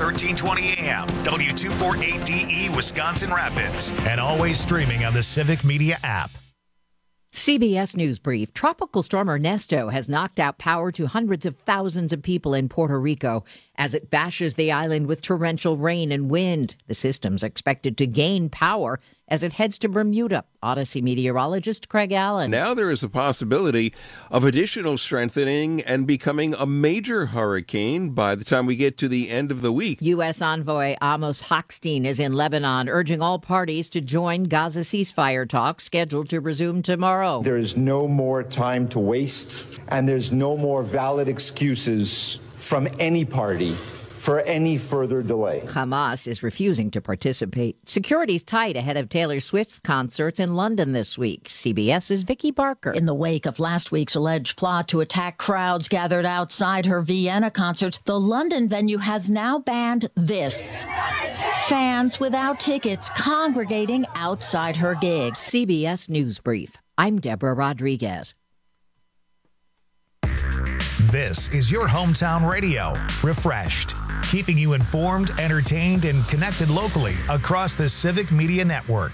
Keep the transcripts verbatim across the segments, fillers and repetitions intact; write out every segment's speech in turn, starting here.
thirteen twenty A M, W two forty-eight D E, Wisconsin Rapids. And always streaming on the Civic Media app. C B S News Brief. Tropical storm Ernesto has knocked out power to hundreds of thousands of people in Puerto Rico as it bashes the island with torrential rain and wind. The system's expected to gain power as it heads to Bermuda. Odyssey meteorologist Craig Allen. Now there is a possibility of additional strengthening and becoming a major hurricane by the time we get to the end of the week. U S envoy Amos Hochstein is in Lebanon, urging all parties to join Gaza ceasefire talks scheduled to resume tomorrow. There is no more time to waste, and there's no more valid excuses from any party for any further delay. Hamas is refusing to participate. Security's tight ahead of Taylor Swift's concerts in London this week. CBS's Vicky Barker. In the wake of last week's alleged plot to attack crowds gathered outside her Vienna concerts, the London venue has now banned this: fans without tickets congregating outside her gigs. C B S News Brief. I'm Deborah Rodriguez. This is your hometown radio, Refreshed, keeping you informed, entertained, and connected locally across the Civic Media Network.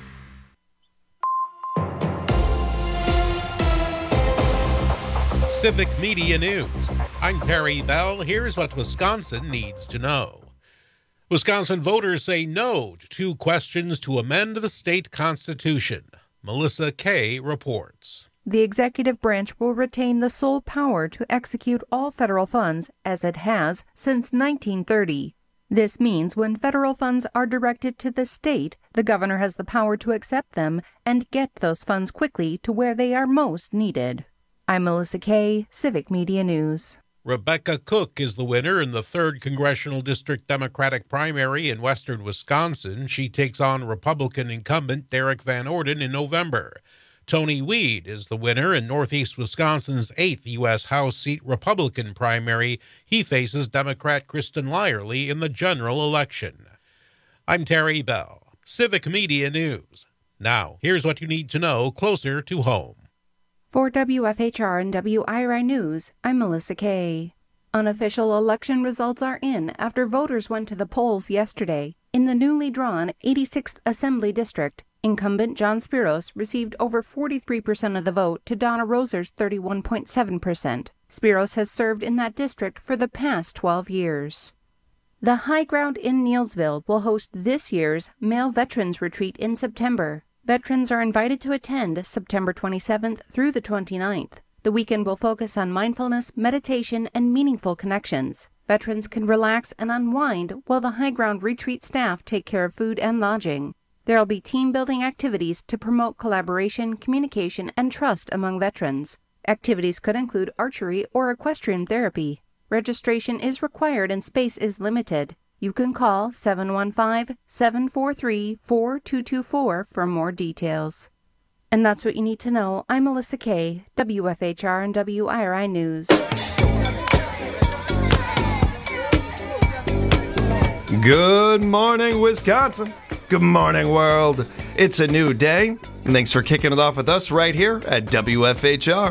Civic Media News. I'm Terry Bell. Here's what Wisconsin needs to know. Wisconsin voters say no to two questions to amend the state constitution. Melissa Kay reports. The executive branch will retain the sole power to execute all federal funds, as it has since nineteen thirty. This means when federal funds are directed to the state, the governor has the power to accept them and get those funds quickly to where they are most needed. I'm Melissa Kay, Civic Media News. Rebecca Cook is the winner in the third Congressional District Democratic primary in western Wisconsin. She takes on Republican incumbent Derek Van Orden in November. Tony Weed is the winner in northeast Wisconsin's eighth U S House seat Republican primary. He faces Democrat Kristen Lyerly in the general election. I'm Terry Bell, Civic Media News. Now, here's what you need to know closer to home. For W F H R and W I R I News, I'm Melissa Kay. Unofficial election results are in after voters went to the polls yesterday. In the newly drawn eighty-sixth Assembly District, incumbent John Spiros received over forty-three percent of the vote to Donna Roser's thirty-one point seven percent. Spiros has served in that district for the past twelve years. The High Ground in Neillsville will host this year's Male Veterans Retreat in September. Veterans are invited to attend September twenty-seventh through the twenty-ninth. The weekend will focus on mindfulness, meditation, and meaningful connections. Veterans can relax and unwind while the High Ground retreat staff take care of food and lodging. There will be team-building activities to promote collaboration, communication, and trust among veterans. Activities could include archery or equestrian therapy. Registration is required and space is limited. You can call seven one five, seven four three, four two two four for more details. And that's what you need to know. I'm Melissa Kay, W F H R and W I R I News. Good morning, Wisconsin. Good morning, world. It's a new day, and thanks for kicking it off with us right here at W F H R.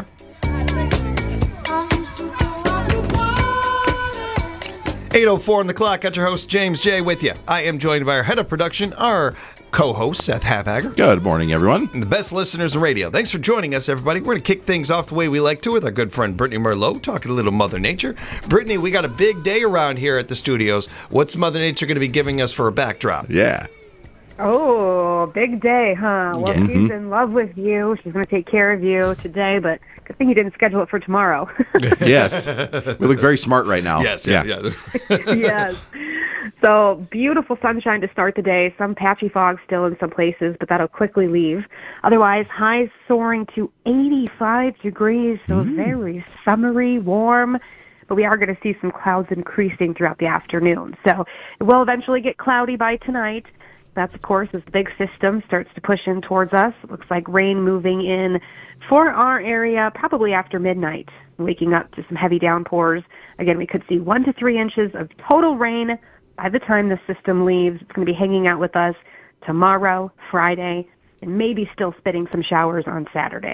eight oh four on the clock. Got your host, James J. with you. I am joined by our head of production, our co-host, Seth Havagger. Good morning, everyone. And the best listeners in radio. Thanks for joining us, everybody. We're going to kick things off the way we like to with our good friend Brittany Merlot, talking a little Mother Nature. Brittany, we got a big day around here at the studios. What's Mother Nature going to be giving us for a backdrop? Yeah. Oh, big day, huh? Well, Yeah. she's Mhm. in love with you. She's going to take care of you today, but good thing you didn't schedule it for tomorrow. Yes. We look very smart right now. Yes, yeah, yeah. Yes. So, beautiful sunshine to start the day. Some patchy fog still in some places, but that'll quickly leave. Otherwise, highs soaring to eighty-five degrees, so very summery, warm. But we are going to see some clouds increasing throughout the afternoon. So, it will eventually get cloudy by tonight. That's, of course, as the big system starts to push in towards us. It looks like rain moving in for our area probably after midnight, waking up to some heavy downpours. Again, we could see one to three inches of total rain by the time the system leaves. It's going to be hanging out with us tomorrow, Friday, and maybe still spitting some showers on Saturday.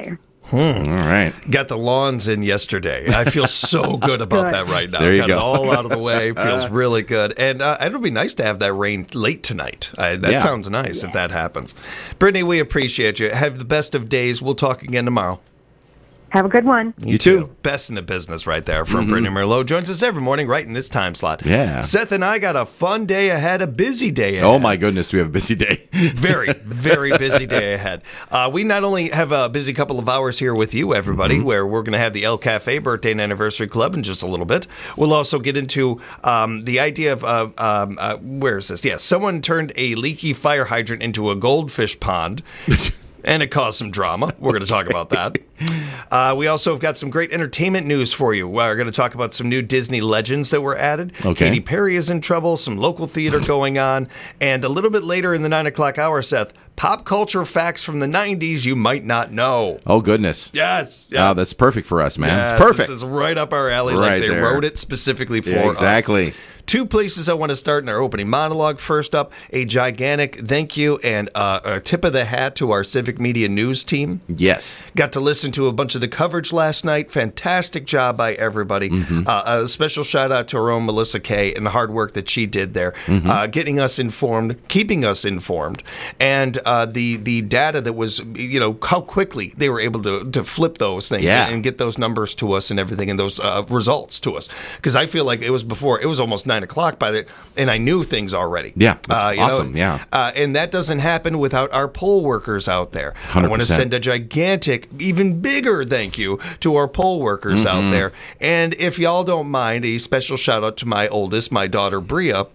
Hmm. All right. Got the lawns in yesterday. I feel so good about Good. that right now. There you Got go. it all out of the way. Feels really good. And uh, it'll be nice to have that rain late tonight. I, that Yeah. sounds nice if that happens. Brittany, we appreciate you. Have the best of days. We'll talk again tomorrow. Have a good one. You too. Best in the business right there from Brittany Merlot. Joins us every morning right in this time slot. Yeah. Seth and I got a fun day ahead, a busy day ahead. Oh, my goodness. Do we have a busy day? Very, very busy day ahead. Uh, we not only have a busy couple of hours here with you, everybody, Mm-hmm. where we're going to have the El Cafe Birthday and Anniversary Club in just a little bit. We'll also get into um, the idea of, uh, um, uh, where is this? Yes, someone turned a leaky fire hydrant into a goldfish pond. And it caused some drama. We're going to talk about that. Uh, we also have got some great entertainment news for you. We're going to talk about some new Disney legends that were added. Okay. Katy Perry is in trouble, some local theater going on. And a little bit later in the nine o'clock hour, Seth, pop culture facts from the nineties you might not know. Oh, goodness. Yes. yes. Oh, that's perfect for us, man. Yes, It's perfect. This is right up our alley. Right like they there. wrote it specifically for Yeah, exactly. us. Two places I want to start in our opening monologue. First up, a gigantic thank you and uh, a tip of the hat to our Civic Media News team. Yes. Got to listen to a bunch of the coverage last night. Fantastic job by everybody. Mm-hmm. Uh, a special shout out to our own Melissa Kay and the hard work that she did there, Mm-hmm. uh, getting us informed, keeping us informed, and uh, the the data that was, you know, how quickly they were able to to flip those things Yeah. and, and get those numbers to us and everything and those uh, results to us. Because I feel like it was before, it was almost nine o'clock by the, and I knew things already. Yeah, that's you know, awesome, yeah. uh, and that doesn't happen without our poll workers out there. I want to one hundred percent. send a gigantic, even bigger thank you to our poll workers Mm-hmm. out there. And if y'all don't mind, a special shout out to my oldest, my daughter Bria,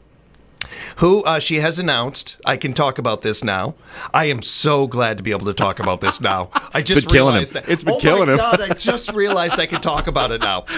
who uh, she has announced. I can talk about this now. I am so glad to be able to talk about this now. I just been killing realized him. that. It's been oh killing my him. God, I just realized I could talk about it now.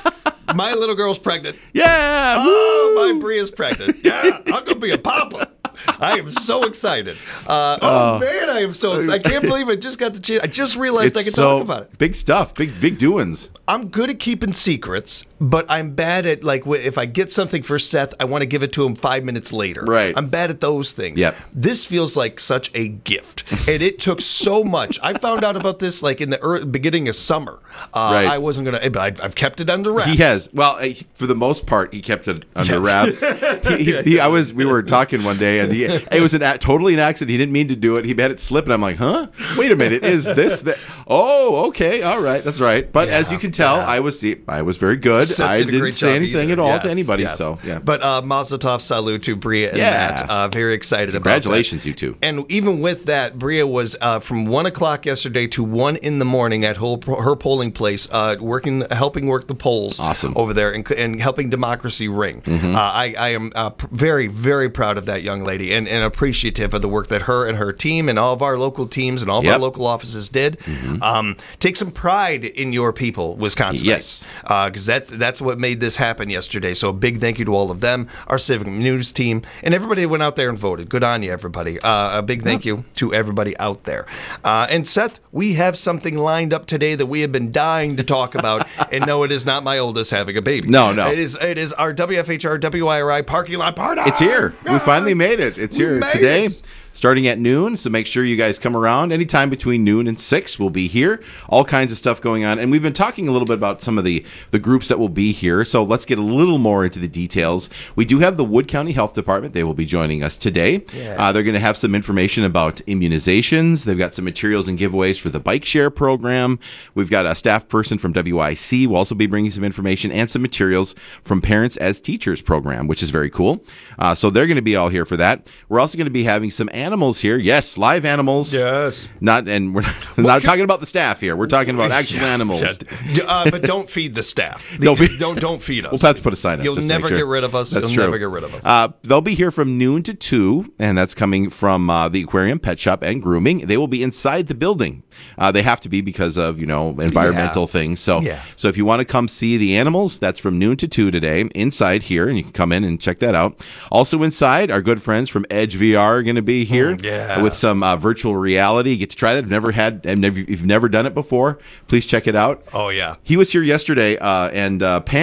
My little girl's pregnant. Yeah. Oh, my Bria's pregnant. Yeah, I'm gonna be a papa. I am so excited. Uh, oh, Oh. man, I am so excited. I can't believe I just got the chance. I just realized I It's could so talk about it. big stuff. Big, big doings. I'm good at keeping secrets, but I'm bad at, like, wh- if I get something for Seth, I want to give it to him five minutes later. Right. I'm bad at those things. Yep. This feels like such a gift, and it took so much. I found out about this, like, in the early, beginning of summer. Uh, Right. I wasn't going to, but I, I've kept it under wraps. He has. Well, uh, he- for the most part, he kept it under Yes. wraps. He, he, he, I was. We were talking one day, and he. It was an a, totally an accident. He didn't mean to do it. He had it slip, and I'm like, huh? Wait a minute. Is this the? Oh, okay. All right. That's right. But as Yeah, you can tell, yeah. I was. I was very good. Seth I did a didn't great say job anything either. at all Yes, to anybody. yes. So yeah. But uh, Mazel Tov, salut to Bria and Yeah. Matt. Uh, very excited Congratulations, about that. you two. And even with that, Bria was uh, from one o'clock yesterday to one in the morning at her, her polling place, uh, working, helping work the polls. Awesome. Over there and, and helping democracy ring. Mm-hmm. Uh, I, I am uh, pr- very, very proud of that young lady and, and appreciative of the work that her and her team and all of our local teams and all of Yep. our local offices did. Um, take some pride in your people, Wisconsin. Yes. Because that's that's what made this happen yesterday. So a big thank you to all of them, our Civic News team, and everybody that went out there and voted. Good on you, everybody. Uh, a big thank you to everybody out there. Uh, and Seth, we have something lined up today that we have been dying to talk about. And no, it is not my oldest having a baby. No, no. It is it is our W F H R W I R I parking lot party. It's here. We finally made it. It's We here made today. it. Starting at noon, so make sure you guys come around anytime between noon and six. We'll be here. All kinds of stuff going on, and we've been talking a little bit about some of the the groups that will be here. So let's get a little more into the details. We do have the Wood County Health Department. They will be joining us today. Yeah. Uh, they're going to have some information about immunizations. They've got some materials and giveaways for the bike share program. We've got a staff person from W I C will also be bringing some information and some materials from Parents as Teachers program, which is very cool. Uh, so they're going to be all here for that. We're also going to be having some animals here. Yes, live animals. Yes. Not, and we're not, not talking about the staff here. We're talking about actual animals. Yeah, d- uh, but don't feed the staff. Don't feed- don't don't feed us. We'll have to put a sign up. You'll just to make never sure. get rid of us. That's You'll true. never get rid of us. Uh, they'll be here from noon to two, and that's coming from uh, the aquarium, pet shop, and grooming. They will be inside the building. Uh, they have to be because of, you know, environmental Yeah. things. So, Yeah. so if you want to come see the animals, that's from noon to two today inside here, and you can come in and check that out. Also inside, our good friends from Edge V R are going to be here Mm, yeah. with some uh, virtual reality. You get to try that. If you've never had, and if you've never done it before, please check it out. Oh yeah. He was here yesterday, uh, and uh, Pam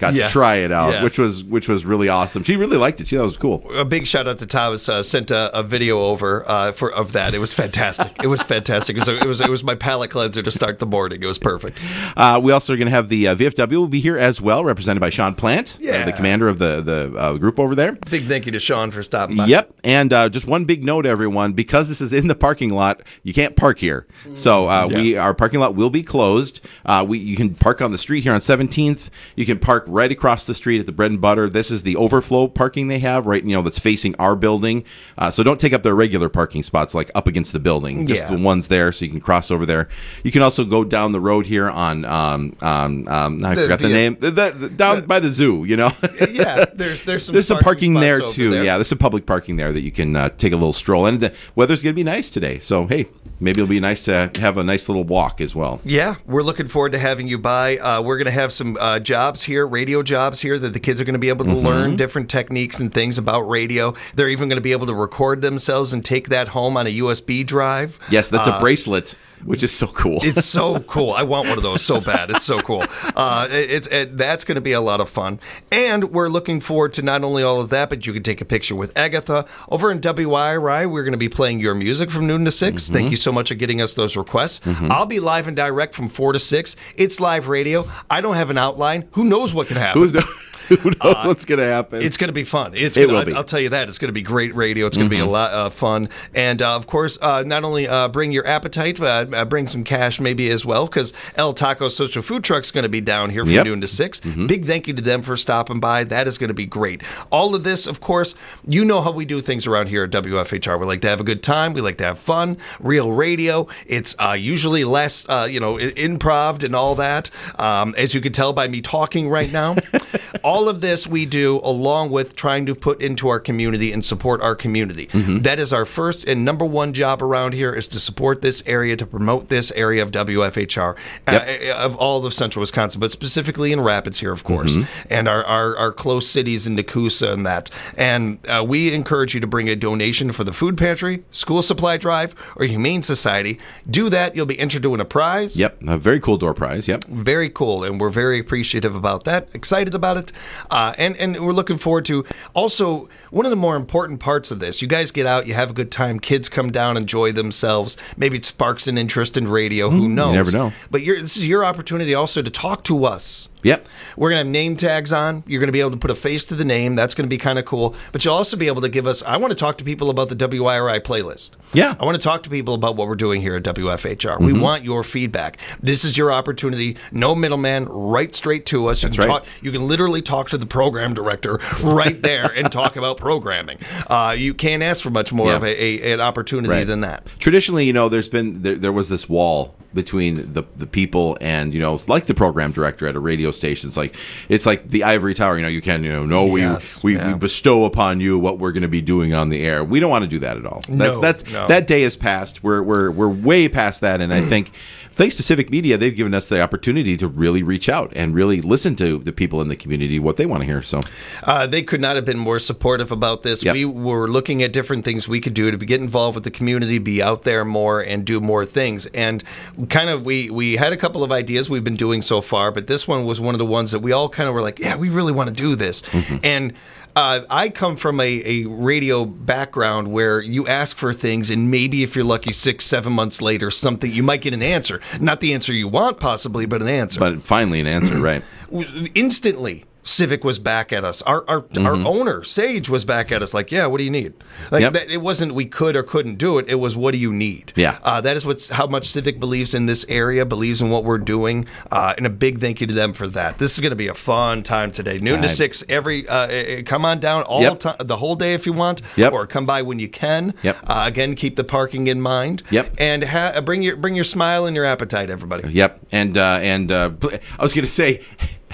got Yes. to try it out, Yes. which was which was really awesome. She really liked it. She thought it was cool. A big shout out to Thomas. Uh, sent a, a video over uh, for of that. It was fantastic. It was fantastic. It was, it was it was my palate cleanser to start the morning. It was perfect. Uh, we also are going to have the uh, V F W will be here as well, represented by Sean Plant, uh, Yeah. the commander of the the uh, group over there. Big thank you to Sean for stopping by. Yep, and uh, just one big note, everyone, because this is in the parking lot, you can't park here. So uh, Yeah. we our parking lot will be closed. Uh, we you can park on the street here on seventeenth. You can park right across the street at the Bread and Butter. This is the overflow parking they have, right? You know, that's facing our building. Uh, so don't take up their regular parking spots like up against the building. Just Yeah. the ones there, so you can cross over there. You can also go down the road here on um um, um I The- forgot the, the- name the, the, the- down by the zoo. You know. Yeah, there's there's some There's some parking spots there over too. there. Yeah, there's some public parking there that you can uh, take a little stroll. And the weather's going to be nice today. So, hey, maybe it'll be nice to have a nice little walk as well. Yeah, we're looking forward to having you by. Uh, we're going to have some uh, jobs here, radio jobs here, that the kids are going to be able to Mm-hmm. learn different techniques and things about radio. They're even going to be able to record themselves and take that home on a U S B drive. Yes, that's Uh, a bracelet, which is so cool. It's so cool. I want one of those so bad. It's so cool. Uh, it- it's it, that's going to be a lot of fun. And we're looking forward to not only all of that, but you can take a picture with Agatha. Over in W I R I, we're going to be playing your music from noon to six. Mm-hmm. Thank you so much for getting us those requests. I'll be live and direct from four to six. It's live radio. I don't have an outline. Who knows what can happen? Who's Who knows what's going to happen? It's going to be fun. It's It gonna, will be. I'll tell you that. It's going to be great radio. It's going to be a lot of fun. And, uh, of course, uh, not only uh, bring your appetite, but uh, bring some cash maybe as well, because El Taco Social Food Truck's going to be down here from Yep. noon to six. Big thank you to them for stopping by. That is going to be great. All of this, of course, you know how we do things around here at W F H R. We like to have a good time. We like to have fun. Real radio. It's uh, usually less, uh, you know, i- improv and all that. Um, as you can tell by me talking right now. All of this we do along with trying to put into our community and support our community. That is our first and number one job around here, is to support this area, to promote this area of W F H R, Yep. uh, of all of central Wisconsin, but specifically in Rapids here, of course, and our, our, our close cities in Nakusa and that. And uh, we encourage you to bring a donation for the food pantry, school supply drive, or Humane Society. Do that. You'll be entered to win a prize. Yep, a very cool door prize. Yep. Very cool, and we're very appreciative about that, excited about it, uh, and and we're looking forward to also one of the more important parts of this. You guys get out, you have a good time, kids come down, enjoy themselves. Maybe it sparks an interest in radio. Who knows? never know. But you're, this is your opportunity also to talk to us. Yep. We're going to have name tags on. You're going to be able to put a face to the name. That's going to be kind of cool. But you'll also be able to give us, I want to talk to people about the W I R I playlist. Yeah. I want to talk to people about what we're doing here at W F H R. We Mm-hmm. want your feedback. This is your opportunity. No middleman, right straight to us. You That's can right. talk, you can literally talk to the program director right there and talk about programming. Uh, you can't ask for much more Yeah. of a, a, an opportunity Right. than that. Traditionally, you know, there's been there, there was this wall between the the people and, you know, like the program director at a radio station. It's like it's like the ivory tower. You know, you can, you know, no, we Yes, we, yeah. we bestow upon you what we're going to be doing on the air. We don't want to do that at all. That's No, that's no. that day is past. We're we're we're way past that, and I think. Thanks to Civic Media, they've given us the opportunity to really reach out and really listen to the people in the community, what they want to hear. So, Uh, they could not have been more supportive about this. Yep. We were looking at different things we could do to be, get involved with the community, be out there more, and do more things. And kind of, we we had a couple of ideas we've been doing so far, but this one was one of the ones that we all kind of were like, yeah, we really want to do this. And uh, I come from a, a radio background where you ask for things, and maybe if you're lucky, six, seven months later, something you might get an answer. Not the answer you want, possibly, but an answer. but finally an answer, right? Instantly, Civic was back at us. Our our, our owner, Sage, was back at us like, yeah, what do you need? Like Yep. that, it wasn't we could or couldn't do it. It was, what do you need? Yeah. Uh, that is what's how much Civic believes in this area, believes in what we're doing, uh, and a big thank you to them for that. This is going to be a fun time today, noon to Right. six. Every uh, uh, come on down all Yep. time, the whole day if you want, Yep. or come by when you can. Yep. Uh, again, keep the parking in mind. Yep. And ha- bring your bring your smile and your appetite, everybody. Yep, and uh, and uh, bl- I was going to say,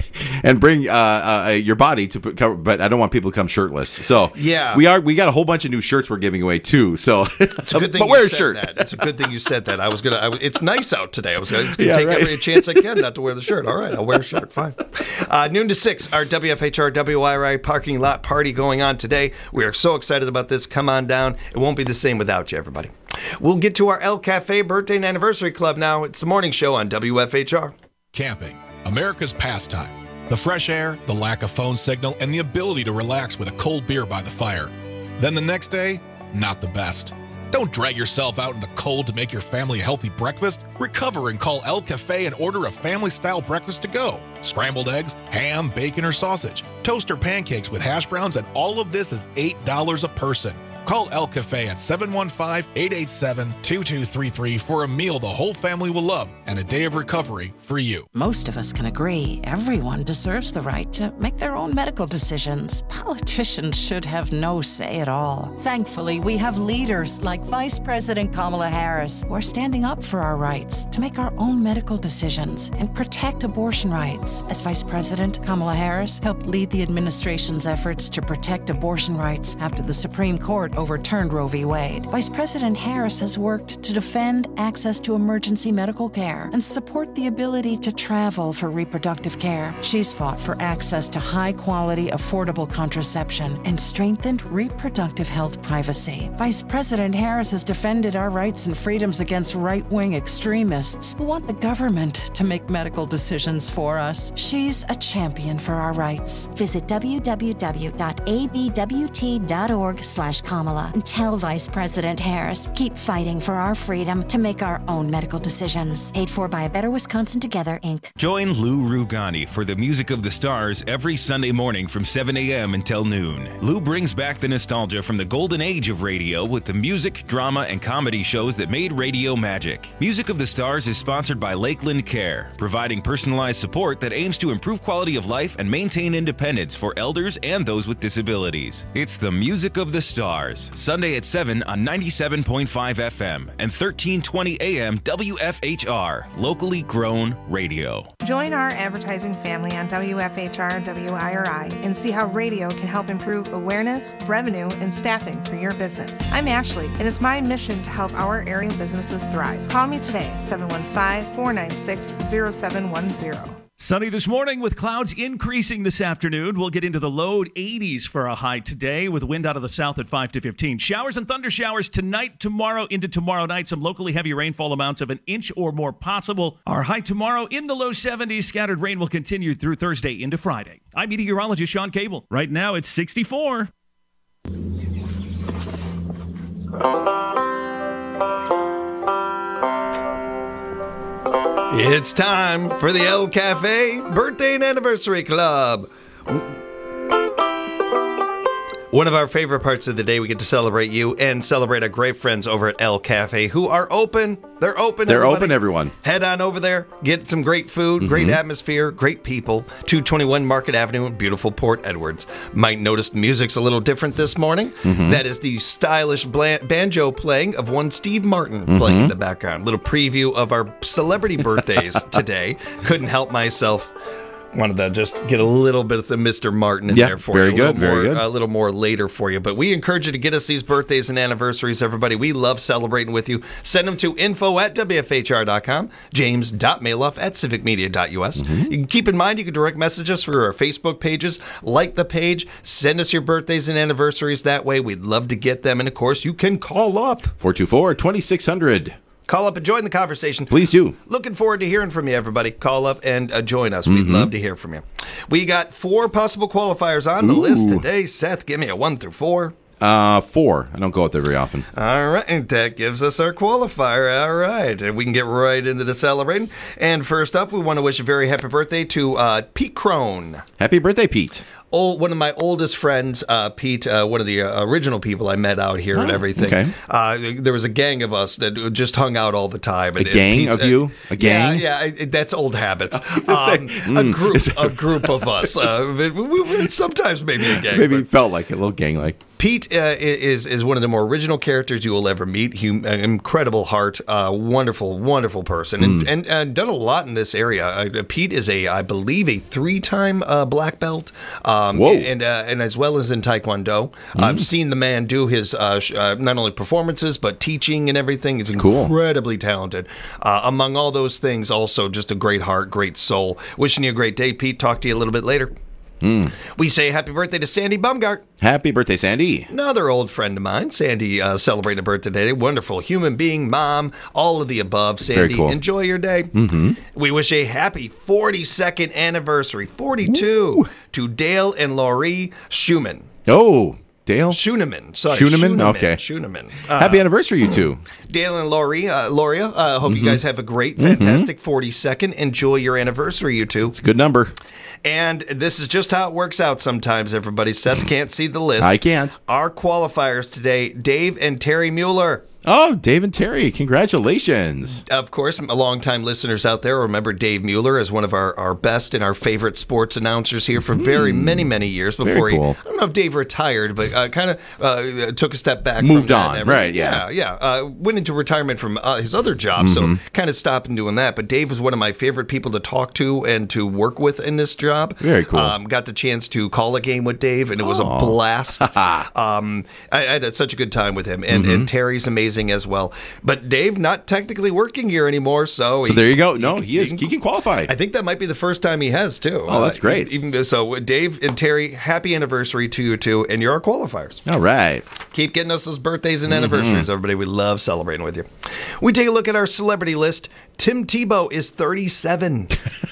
and bring uh, uh, your body to put cover, but I don't want people to come shirtless. So Yeah. we are we got a whole bunch of new shirts we're giving away too. So It's a good thing but you wear a said shirt. that. It's a good thing you said that. I was gonna. I was, it's nice out today. I was gonna, gonna Yeah, take right. every chance I can not to wear the shirt. All right, I'll wear a shirt. Fine. Uh, noon to six. Our W F H R W I R I parking lot party going on today. We are so excited about this. Come on down. It won't be the same without you, everybody. We'll get to our El Cafe Birthday and Anniversary Club now. It's the morning show on W F H R. Camping, America's pastime. The fresh air, the lack of phone signal, and the ability to relax with a cold beer by the fire. Then the next day, not the best. Don't drag yourself out in the cold to make your family a healthy breakfast. Recover and call El Cafe and order a family-style breakfast to go. Scrambled eggs, ham, bacon, or sausage, toast or pancakes with hash browns, and all of this is eight dollars a person. Call El Cafe at seven one five, eight eight seven, two two three three for a meal the whole family will love and a day of recovery for you. Most of us can agree everyone deserves the right to make their own medical decisions. Politicians should have no say at all. Thankfully, we have leaders like Vice President Kamala Harris who are standing up for our rights to make our own medical decisions and protect abortion rights. As Vice President, Kamala Harris helped lead the administration's efforts to protect abortion rights after the Supreme Court overturned Roe v. Wade. Vice President Harris has worked to defend access to emergency medical care and support the ability to travel for reproductive care. She's fought for access to high-quality, affordable contraception and strengthened reproductive health privacy. Vice President Harris has defended our rights and freedoms against right-wing extremists who want the government to make medical decisions for us. She's a champion for our rights. Visit w w w dot a b w t dot org slash Kamala and tell Vice President Harris, keep fighting for our freedom to make our own medical decisions. Paid for by A Better Wisconsin Together, Incorporated. Join Lou Rugani for the Music of the Stars every Sunday morning from seven a.m. until noon. Lou brings back the nostalgia from the golden age of radio with the music, drama, and comedy shows that made radio magic. Music of the Stars is sponsored by Lakeland Care, providing personalized support that aims to improve quality of life and maintain independence for elders and those with disabilities. It's the Music of the Stars, Sunday at seven on ninety-seven point five F M and thirteen twenty A M W F H R, locally grown radio. Join our advertising family on W F H R and W I R I and see how radio can help improve awareness, revenue, and staffing for your business. I'm Ashley, and it's my mission to help our area businesses thrive. Call me today, seven one five, four nine six, zero seven one zero. Sunny this morning with clouds increasing this afternoon. We'll get into the low eighties for a high today with wind out of the south at five to fifteen. Showers and thunder showers tonight, tomorrow, into tomorrow night. Some locally heavy rainfall amounts of an inch or more possible. Our high tomorrow in the low seventies. Scattered rain will continue through Thursday into Friday. I'm meteorologist Sean Cable. Right now it's sixty-four. It's time for the El Cafe Birthday and Anniversary Club. One of our favorite parts of the day, we get to celebrate you and celebrate our great friends over at El Cafe who are open. They're open. They're everybody. open, everyone. Head on over there. Get some great food, Mm-hmm. great atmosphere, great people. two twenty-one Market Avenue in beautiful Port Edwards. Might notice the music's a little different this morning. Mhm. That is the stylish bla- banjo playing of one Steve Martin Mhm. playing in the background. Little preview of our celebrity birthdays today. Couldn't help myself. Wanted to just get a little bit of the Mister Martin in Yeah, there for very you. A good, little very more, good. A little more later for you. But we encourage you to get us these birthdays and anniversaries, everybody. We love celebrating with you. Send them to info at w f h r dot com, james dot maloff at civic media dot u s. Mm-hmm. You can keep in mind you can direct message us through our Facebook pages. Like the page. Send us your birthdays and anniversaries that way. We'd love to get them. And, of course, you can call up. four two four, two six zero zero. Call up and join the conversation. Please do. Looking forward to hearing from you, everybody. Call up and uh, join us. We'd Mhm. love to hear from you. We got four possible qualifiers on the Ooh. list today. Seth, give me a one through four. Uh, four. I don't go out there very often. All right, that gives us our qualifier. All right, and we can get right into the celebrating. And first up, we want to wish a very happy birthday to uh, Pete Crone. Happy birthday, Pete. Old, one of my oldest friends, uh, Pete, uh, one of the uh, original people I met out here and Oh, everything. okay. Uh, there was a gang of us that just hung out all the time. And, A gang and Pete's- of you? A gang? Yeah, yeah, it, that's old habits. Um, say, a mm, group, is that- a group of us. Uh, we- we- we- sometimes maybe a gang. Maybe but- it felt like it, a little gang-like. Pete uh, is is one of the more original characters you will ever meet. He, an incredible heart, uh, wonderful, wonderful person, and, Mm. and and done a lot in this area. Uh, Pete is a, I believe, a three-time uh, black belt, um, Whoa. and uh, and as well as in Taekwondo. Mm. I've seen the man do his uh, sh- uh, not only performances but teaching and everything. He's Cool. incredibly talented. Uh, among all those things, also just a great heart, great soul. Wishing you a great day, Pete. Talk to you a little bit later. Mm. We say happy birthday to Sandy Bumgart. Happy birthday, Sandy. Another old friend of mine. Sandy uh, celebrating a birthday today. Wonderful human being, mom, all of the above. Sandy, Very cool. Enjoy your day. Mm-hmm. We wish a happy forty-second anniversary, forty-two, Ooh. to Dale and Laurie Schumann. Oh, Dale? Schuneman. Sorry. Schuneman? Okay. Schuneman. Uh, Happy anniversary, you two. Dale and Laurie, uh, Loria, I uh, hope mm-hmm. you guys have a great, fantastic mm-hmm. forty-second. Enjoy your anniversary, you two. It's a good number. And this is just how it works out sometimes, everybody. Seth can't see the list. I can't. Our qualifiers today, Dave and Terry Mueller. Oh, Dave and Terry, congratulations. Of course, longtime listeners out there remember Dave Mueller as one of our, our best and our favorite sports announcers here for very mm. many, many years before Very cool. he, I don't know if Dave retired, but uh, kind of uh, took a step back. Moved from that on, right, yeah. Yeah, yeah. Uh, went into retirement from uh, his other job, mm-hmm. so kind of stopped doing that. But Dave was one of my favorite people to talk to and to work with in this job. Very cool. Um, got the chance to call a game with Dave, and it was Aww. a blast. um, I, I had such a good time with him, and, mm-hmm. and Terry's amazing as well. But Dave not technically working here anymore, so, So he, there you go. No, he, he is. can, He can qualify. I think that might be the first time he has too. Oh, that's uh, great. Even so, Dave and Terry, happy anniversary to you two, and you're our qualifiers. All right. Keep getting us those birthdays and anniversaries, mm-hmm. everybody. We love celebrating with you. We take a look at our celebrity list. Tim Tebow is thirty-seven.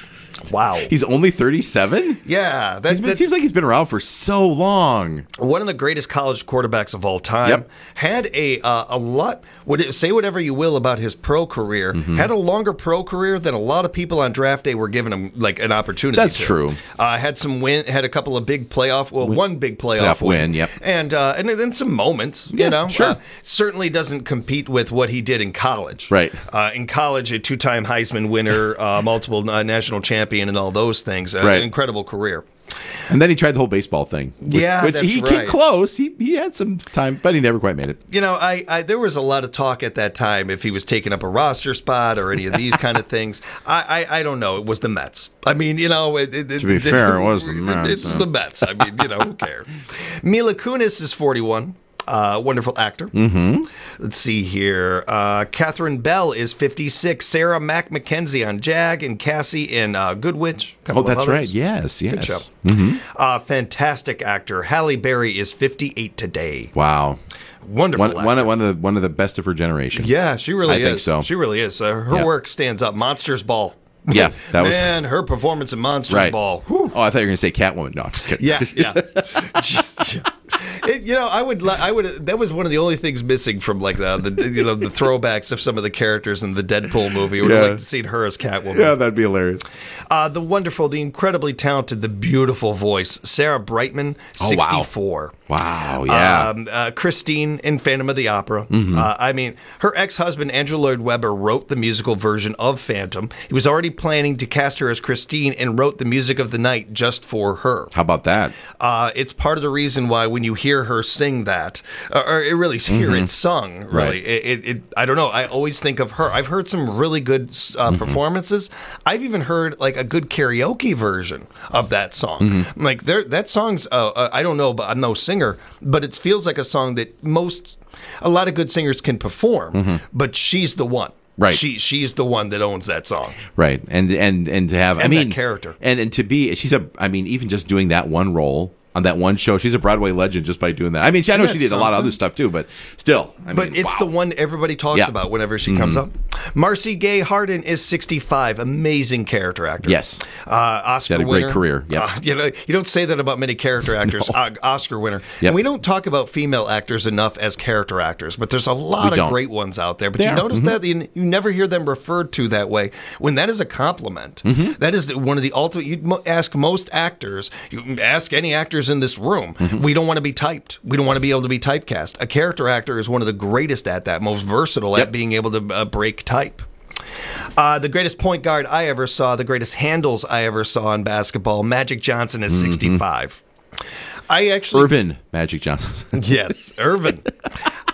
Wow. He's only thirty-seven? Yeah. That, it seems like he's been around for so long. One of the greatest college quarterbacks of all time. Yep. Had a uh, a lot, would it, say whatever you will about his pro career, mm-hmm. had a longer pro career than a lot of people on draft day were giving him like an opportunity That's to. true. Uh, had some win, had a couple of big playoff, well, win, one big playoff win. win. Yep. And, uh, and then some moments, yeah, you know. Sure. Uh, certainly doesn't compete with what he did in college. Right. Uh, in college, a two-time Heisman winner, uh, multiple uh, national champion, and all those things. Uh, right. An incredible career. And then he tried the whole baseball thing. Which, yeah, which that's he right. came close. He he had some time, but he never quite made it. You know, I, I there was a lot of talk at that time if he was taking up a roster spot or any of these kind of things. I, I, I don't know. It was the Mets. I mean, you know, it, it, to be it, fair, it was the Mets. It's the Mets. I mean, you know, who cares? Mila Kunis is forty-one. Uh, wonderful actor. Mm-hmm. Let's see here. Uh, Catherine Bell is fifty-six. Sarah Mac McKenzie on Jag, and Cassie in uh, Good Witch. Oh, that's right. Yes, yes. Good show. Mm-hmm. Uh, fantastic actor. Halle Berry is fifty-eight today. Wow. Wonderful. One, one, one of the one of the best of her generation. Yeah, she really I is. think so. She really is. Uh, her yeah. work stands up. Monsters Ball. Yeah, that was man. Her performance in Monsters right. Ball. Whew. Oh, I thought you were going to say Catwoman. No, I'm just kidding. Yeah, yeah. just, yeah. It, you know, I would, I would. That was one of the only things missing from like the, the you know, the throwbacks of some of the characters in the Deadpool movie. I would yeah. have liked to see her as Catwoman. Yeah, that'd be hilarious. Uh, the wonderful, the incredibly talented, the beautiful voice, Sarah Brightman, sixty-four. Oh, wow. Wow, yeah. Um, uh, Christine in Phantom of the Opera. Mm-hmm. Uh, I mean, her ex-husband, Andrew Lloyd Webber, wrote the musical version of Phantom. He was already planning to cast her as Christine and wrote the music of the night just for her. How about that? Uh, it's part of the reason why when you hear her sing that, or, or it really hear mm-hmm. it sung, really, right. it, it, it, I don't know. I always think of her. I've heard some really good uh, mm-hmm. performances. I've even heard like a good karaoke version of that song. Mm-hmm. Like there, that song's, uh, uh, I don't know, but I'm no singer, but it feels like a song that most, a lot of good singers can perform, mm-hmm. but she's the one. Right. She she's the one that owns that song. Right. And and and to have and I mean that character. And and to be she's a I mean even just doing that one role on that one show, she's a Broadway legend just by doing that. I mean, she, I know she did a lot of other stuff too, but still. I but mean, it's wow. the one everybody talks yeah. about whenever she mm-hmm. comes up. Marcy Gay Harden is sixty-five. Amazing character actor. Yes. Uh, Oscar she had a winner. great career. Yep. Uh, you know, you don't say that about many character actors. no. uh, Oscar winner. Yep. And we don't talk about female actors enough as character actors, but there's a lot we of don't. great ones out there. But they you are. notice mm-hmm. that you, you never hear them referred to that way. When that is a compliment, mm-hmm. that is one of the ultimate. You ask most actors, you ask any actors in this room, mm-hmm. we don't want to be typed. We don't want to be able to be typecast. A character actor is one of the greatest at that, most versatile yep. at being able to uh, break type. Uh, the greatest point guard I ever saw, the greatest handles I ever saw in basketball, Magic Johnson is sixty-five. Mm-hmm. I actually Irvin Magic Johnson. yes, Irvin.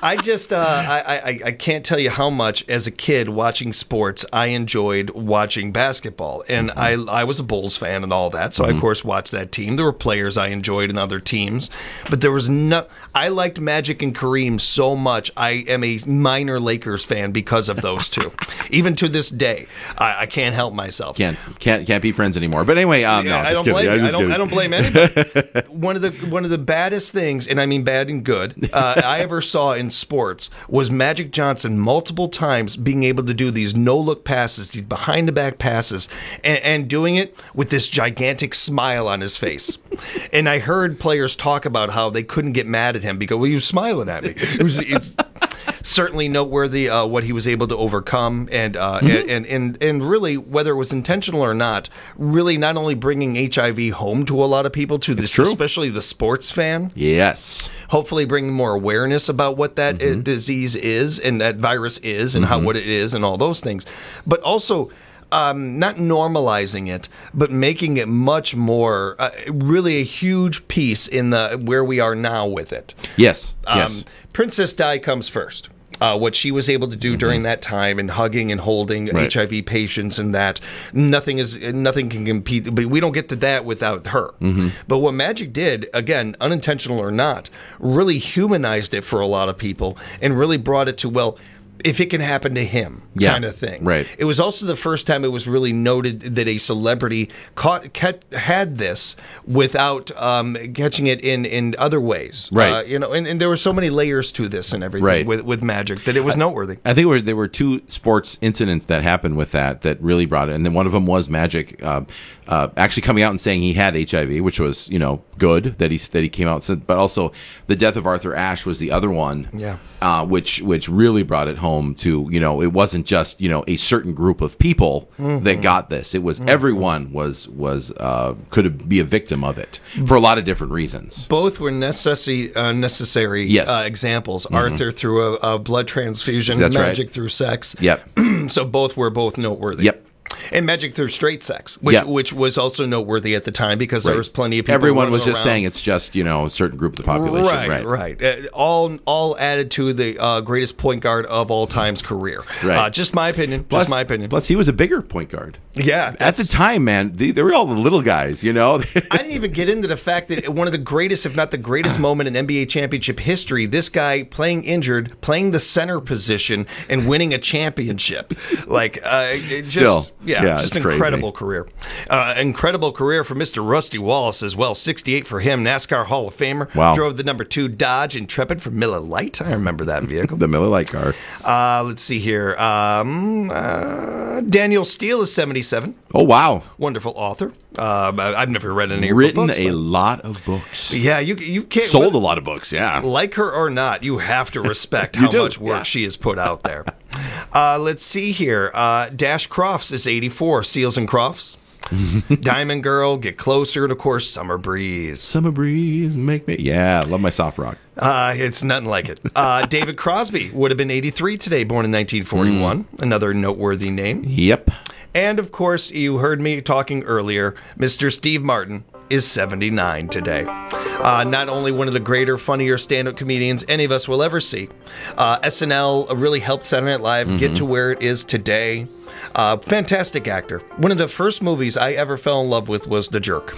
I just, uh, I, I, I can't tell you how much as a kid watching sports, I enjoyed watching basketball. And mm-hmm. I, I was a Bulls fan and all that. So mm-hmm. I, of course, watched that team. There were players I enjoyed in other teams. But there was no, I liked Magic and Kareem so much. I am a minor Lakers fan because of those two. Even to this day, I, I can't help myself. Can't, can't, can't be friends anymore. But anyway, um, no, I don't blame you. I don't, I don't blame anybody. one of the, one of the baddest things, and I mean bad and good, uh, I ever saw in sports was Magic Johnson multiple times being able to do these no-look passes, these behind-the-back passes, and, and doing it with this gigantic smile on his face. And I heard players talk about how they couldn't get mad at him because, well, he was smiling at me. It was it's certainly noteworthy uh, what he was able to overcome, and, uh, mm-hmm. and and and really, whether it was intentional or not, really not only bringing H I V home to a lot of people, to this, especially the sports fan. Yes. Hopefully bringing more awareness about what that mm-hmm. uh, disease is and that virus is and mm-hmm. how what it is and all those things. But also um, not normalizing it, but making it much more, uh, really a huge piece in the where we are now with it. Yes, um, yes. Princess Di comes first. Uh, what she was able to do mm-hmm. during that time, and hugging and holding right. H I V patients, and that nothing is nothing can compete. But we don't get to that without her. Mm-hmm. But what Magic did, again, unintentional or not, really humanized it for a lot of people, and really brought it to, well, if it can happen to him, yeah, kind of thing. Right. It was also the first time it was really noted that a celebrity caught, cat, had this without um, catching it in, in other ways. Right. Uh, you know, and, and there were so many layers to this and everything right. with, with Magic that it was noteworthy. I, I think there were, there were two sports incidents that happened with that that really brought it. And then one of them was Magic uh, uh, actually coming out and saying he had H I V, which was, you know, good that he that he came out and said. But also the death of Arthur Ashe was the other one. Yeah. Uh, which which really brought it home to, you know, it wasn't just, you know, a certain group of people mm-hmm. that got this. It was mm-hmm. everyone was was uh, could be a victim of it for a lot of different reasons. Both were necessary uh, necessary yes. uh, examples. Mm-hmm. Arthur through a, a blood transfusion, That's Magic right. through sex. Yep. So both were both noteworthy. Yep. And Magic through straight sex, which yep. which was also noteworthy at the time because right. there was plenty of people. Everyone was just around. saying it's just, you know, a certain group of the population. Right, right. right. Uh, all all added to the uh, greatest point guard of all time's career. Right. Uh, just my opinion. Plus, just my opinion. Plus, he was a bigger point guard. Yeah. At the time, man, they, they were all the little guys, you know? I didn't even get into the fact that one of the greatest, if not the greatest moment in N B A championship history, this guy playing injured, playing the center position, and winning a championship. Like, uh, it just, Still, yeah, yeah, just it's incredible crazy. career. Uh, incredible career for Mister Rusty Wallace as well. sixty-eight for him, NASCAR Hall of Famer. Wow. Drove the number two Dodge Intrepid for Miller Lite. I remember that vehicle. The Miller Lite car. Uh, let's see here. Um, uh, Daniel Steele is seventy-seven. Oh, wow. Wonderful author. Uh, I've never read any of her Written books. a but- lot of books. Yeah, you you can't Sold a lot of books, yeah. Like her or not, you have to respect You how do, much work yeah. she has put out there. Uh, let's see here. Uh, Dash Crofts is eighty-four. Seals and Crofts. Diamond Girl, Get Closer, and of course, Summer Breeze. Summer Breeze, make me. Yeah, love my soft rock. Uh, it's nothing like it. Uh, David Crosby would have been eighty-three today, born in nineteen forty-one. Mm. Another noteworthy name. Yep. And of course, you heard me talking earlier, Mister Steve Martin is seventy-nine today. Uh, not only one of the greater, funnier stand-up comedians any of us will ever see. Uh, S N L really helped Saturday Night Live mm-hmm. get to where it is today. Uh, fantastic actor. One of the first movies I ever fell in love with was The Jerk.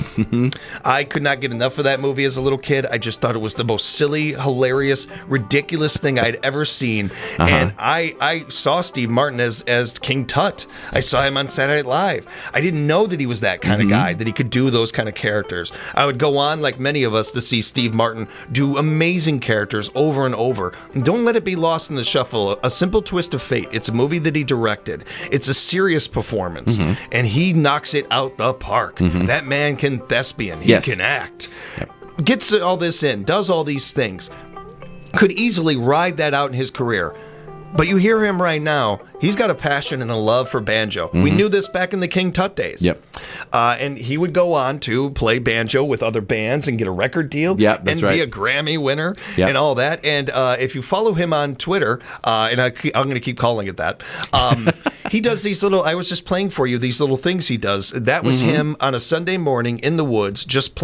I could not get enough of that movie as a little kid. I just thought it was the most silly, hilarious, ridiculous thing I'd ever seen. Uh-huh. And I, I saw Steve Martin as, as King Tut. I saw him on Saturday Night Live. I didn't know that he was that kind mm-hmm. of guy, that he could do those kind of characters. I would go on, like many of us, to see Steve Martin do amazing characters over and over. And don't let it be lost in the shuffle. A Simple Twist of Fate. It's a movie that he directed. It's a serious performance, mm-hmm. and he knocks it out the park. Mm-hmm. That man can thespian. He yes. can act. Yep. Gets all this in, does all these things. Could easily ride that out in his career. But you hear him right now, he's got a passion and a love for banjo. Mm-hmm. We knew this back in the King Tut days. Yep. Uh, and he would go on to play banjo with other bands and get a record deal. Yep, that's and right. be a Grammy winner Yep. and all that. And uh, if you follow him on Twitter, uh, and I, I'm going to keep calling it that, um, he does these little, I was just playing for you, these little things he does. That was mm-hmm. him on a Sunday morning in the woods just playing.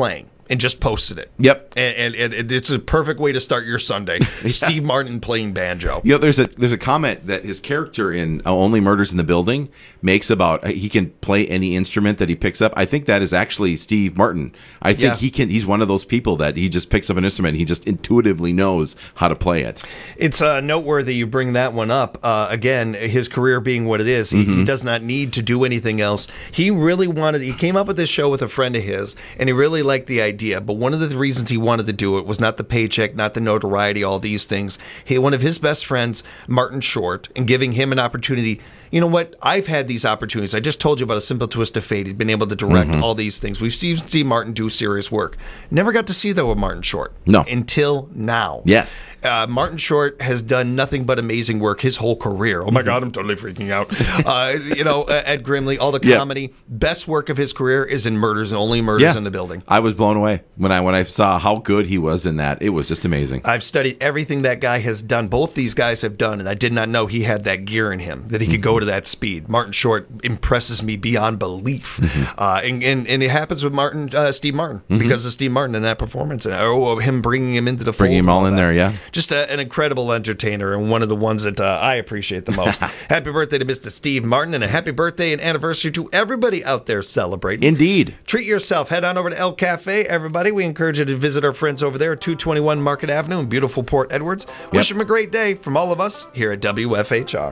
and just posted it. Yep. And, and, and it's a perfect way to start your Sunday. yeah. Steve Martin playing banjo. You know, there's a there's a comment that his character in Only Murders in the Building makes about he can play any instrument that he picks up. I think that is actually Steve Martin. I think Yeah. he can. He's one of those people that he just picks up an instrument. He just intuitively knows how to play it. It's uh, noteworthy you bring that one up. Uh, again, his career being what it is, he, Mm-hmm. he does not need to do anything else. He really wanted, he came up with this show with a friend of his, and he really liked the idea. But one of the reasons he wanted to do it was not the paycheck, not the notoriety, all these things. He, one of his best friends, Martin Short, and giving him an opportunity. You know what? I've had these opportunities. I just told you about A Simple Twist of Fate. He'd been able to direct Mhm. all these things. We've seen, seen Martin do serious work. Never got to see, though, with Martin Short. No. Until now. Yes. Uh, Martin Short has done nothing but amazing work his whole career. Oh my God, I'm totally freaking out. Uh, you know, uh, Ed Grimley, all the Yeah. comedy. Best work of his career is in Murders and Only Murders Yeah. in the Building. I was blown away when I when I saw how good he was in that. It was just amazing. I've studied everything that guy has done. Both these guys have done, and I did not know he had that gear in him, that he could go to that speed. Martin Short impresses me beyond belief. Uh, and, and, and it happens with Martin, uh, Steve Martin, Mhm. because of Steve Martin and that performance. And oh, him bringing him into the fold. Bringing him all in that. there, yeah. Just a, an incredible entertainer and one of the ones that uh, I appreciate the most. Happy birthday to Mister Steve Martin, and a happy birthday and anniversary to everybody out there celebrating. Indeed. Treat yourself. Head on over to El Cafe, everybody. We encourage you to visit our friends over there at two twenty-one Market Avenue in beautiful Port Edwards. Wish them a great day from all of us here at W F H R.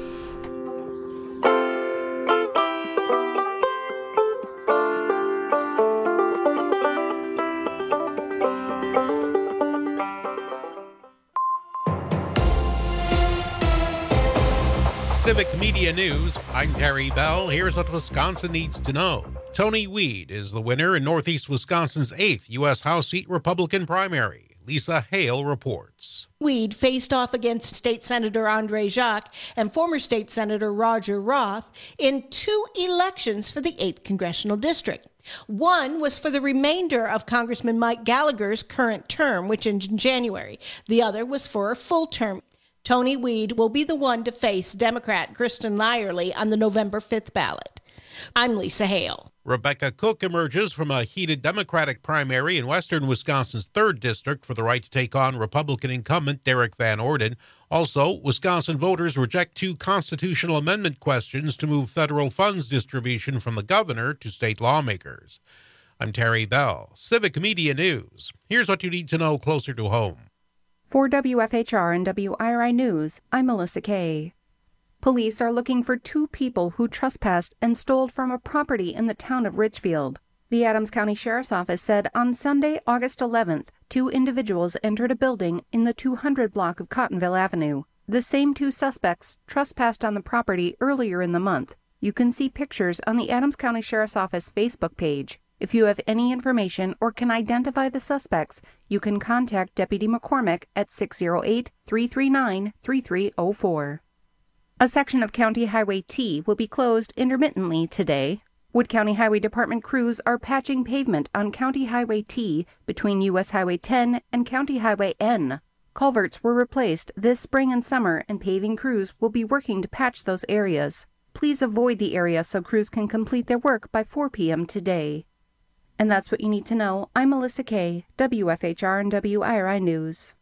Civic Media News, I'm Terry Bell. Here's what Wisconsin needs to know. Tony Weed is the winner in Northeast Wisconsin's eighth U S House seat Republican primary. Lisa Hale reports. Weed faced off against State Senator Andre Jacques and former State Senator Roger Roth in two elections for the eighth Congressional District. One was for the remainder of Congressman Mike Gallagher's current term, which ends in January. The other was for a full term. Tony Weed will be the one to face Democrat Kristen Lyerly on the November fifth ballot. I'm Lisa Hale. Rebecca Cook emerges from a heated Democratic primary in western Wisconsin's third district for the right to take on Republican incumbent Derek Van Orden. Also, Wisconsin voters reject two constitutional amendment questions to move federal funds distribution from the governor to state lawmakers. I'm Terry Bell, Civic Media News. Here's what you need to know closer to home. For W F H R and W I R I News, I'm Melissa Kay. Police are looking for two people who trespassed and stole from a property in the town of Richfield. The Adams County Sheriff's Office said on Sunday, August eleventh, two individuals entered a building in the two hundred block of Cottonville Avenue. The same two suspects trespassed on the property earlier in the month. You can see pictures on the Adams County Sheriff's Office Facebook page. If you have any information or can identify the suspects, you can contact Deputy McCormick at six oh eight, three three nine, three three oh four. A section of County Highway T will be closed intermittently today. Wood County Highway Department crews are patching pavement on County Highway T between U S Highway ten and County Highway N. Culverts were replaced this spring and summer, and paving crews will be working to patch those areas. Please avoid the area so crews can complete their work by four p.m. today. And that's what you need to know. I'm Melissa Kay, W F H R and W I R I News.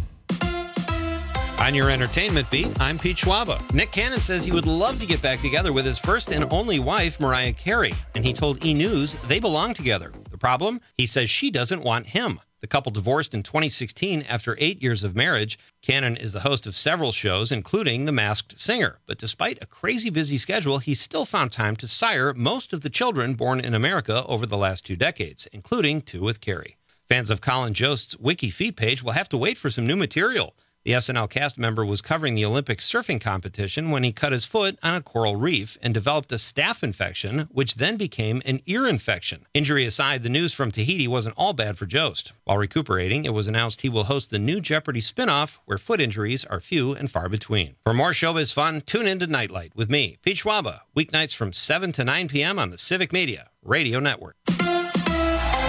On your entertainment beat, I'm Pete Schwaba. Nick Cannon says he would love to get back together with his first and only wife, Mariah Carey, and he told E! News they belong together. The problem? He says she doesn't want him. The couple divorced in twenty sixteen after eight years of marriage. Cannon is the host of several shows, including The Masked Singer. But despite a crazy busy schedule, he still found time to sire most of the children born in America over the last two decades, including two with Carey. Fans of Colin Jost's Wiki feed page will have to wait for some new material. The S N L cast member was covering the Olympic surfing competition when he cut his foot on a coral reef and developed a staph infection, which then became an ear infection. Injury aside, the news from Tahiti wasn't all bad for Jost. While recuperating, it was announced he will host the new Jeopardy spinoff, where foot injuries are few and far between. For more showbiz fun, tune in to Nightlight with me, Pete Schwaba, weeknights from seven to nine p.m. on the Civic Media Radio Network.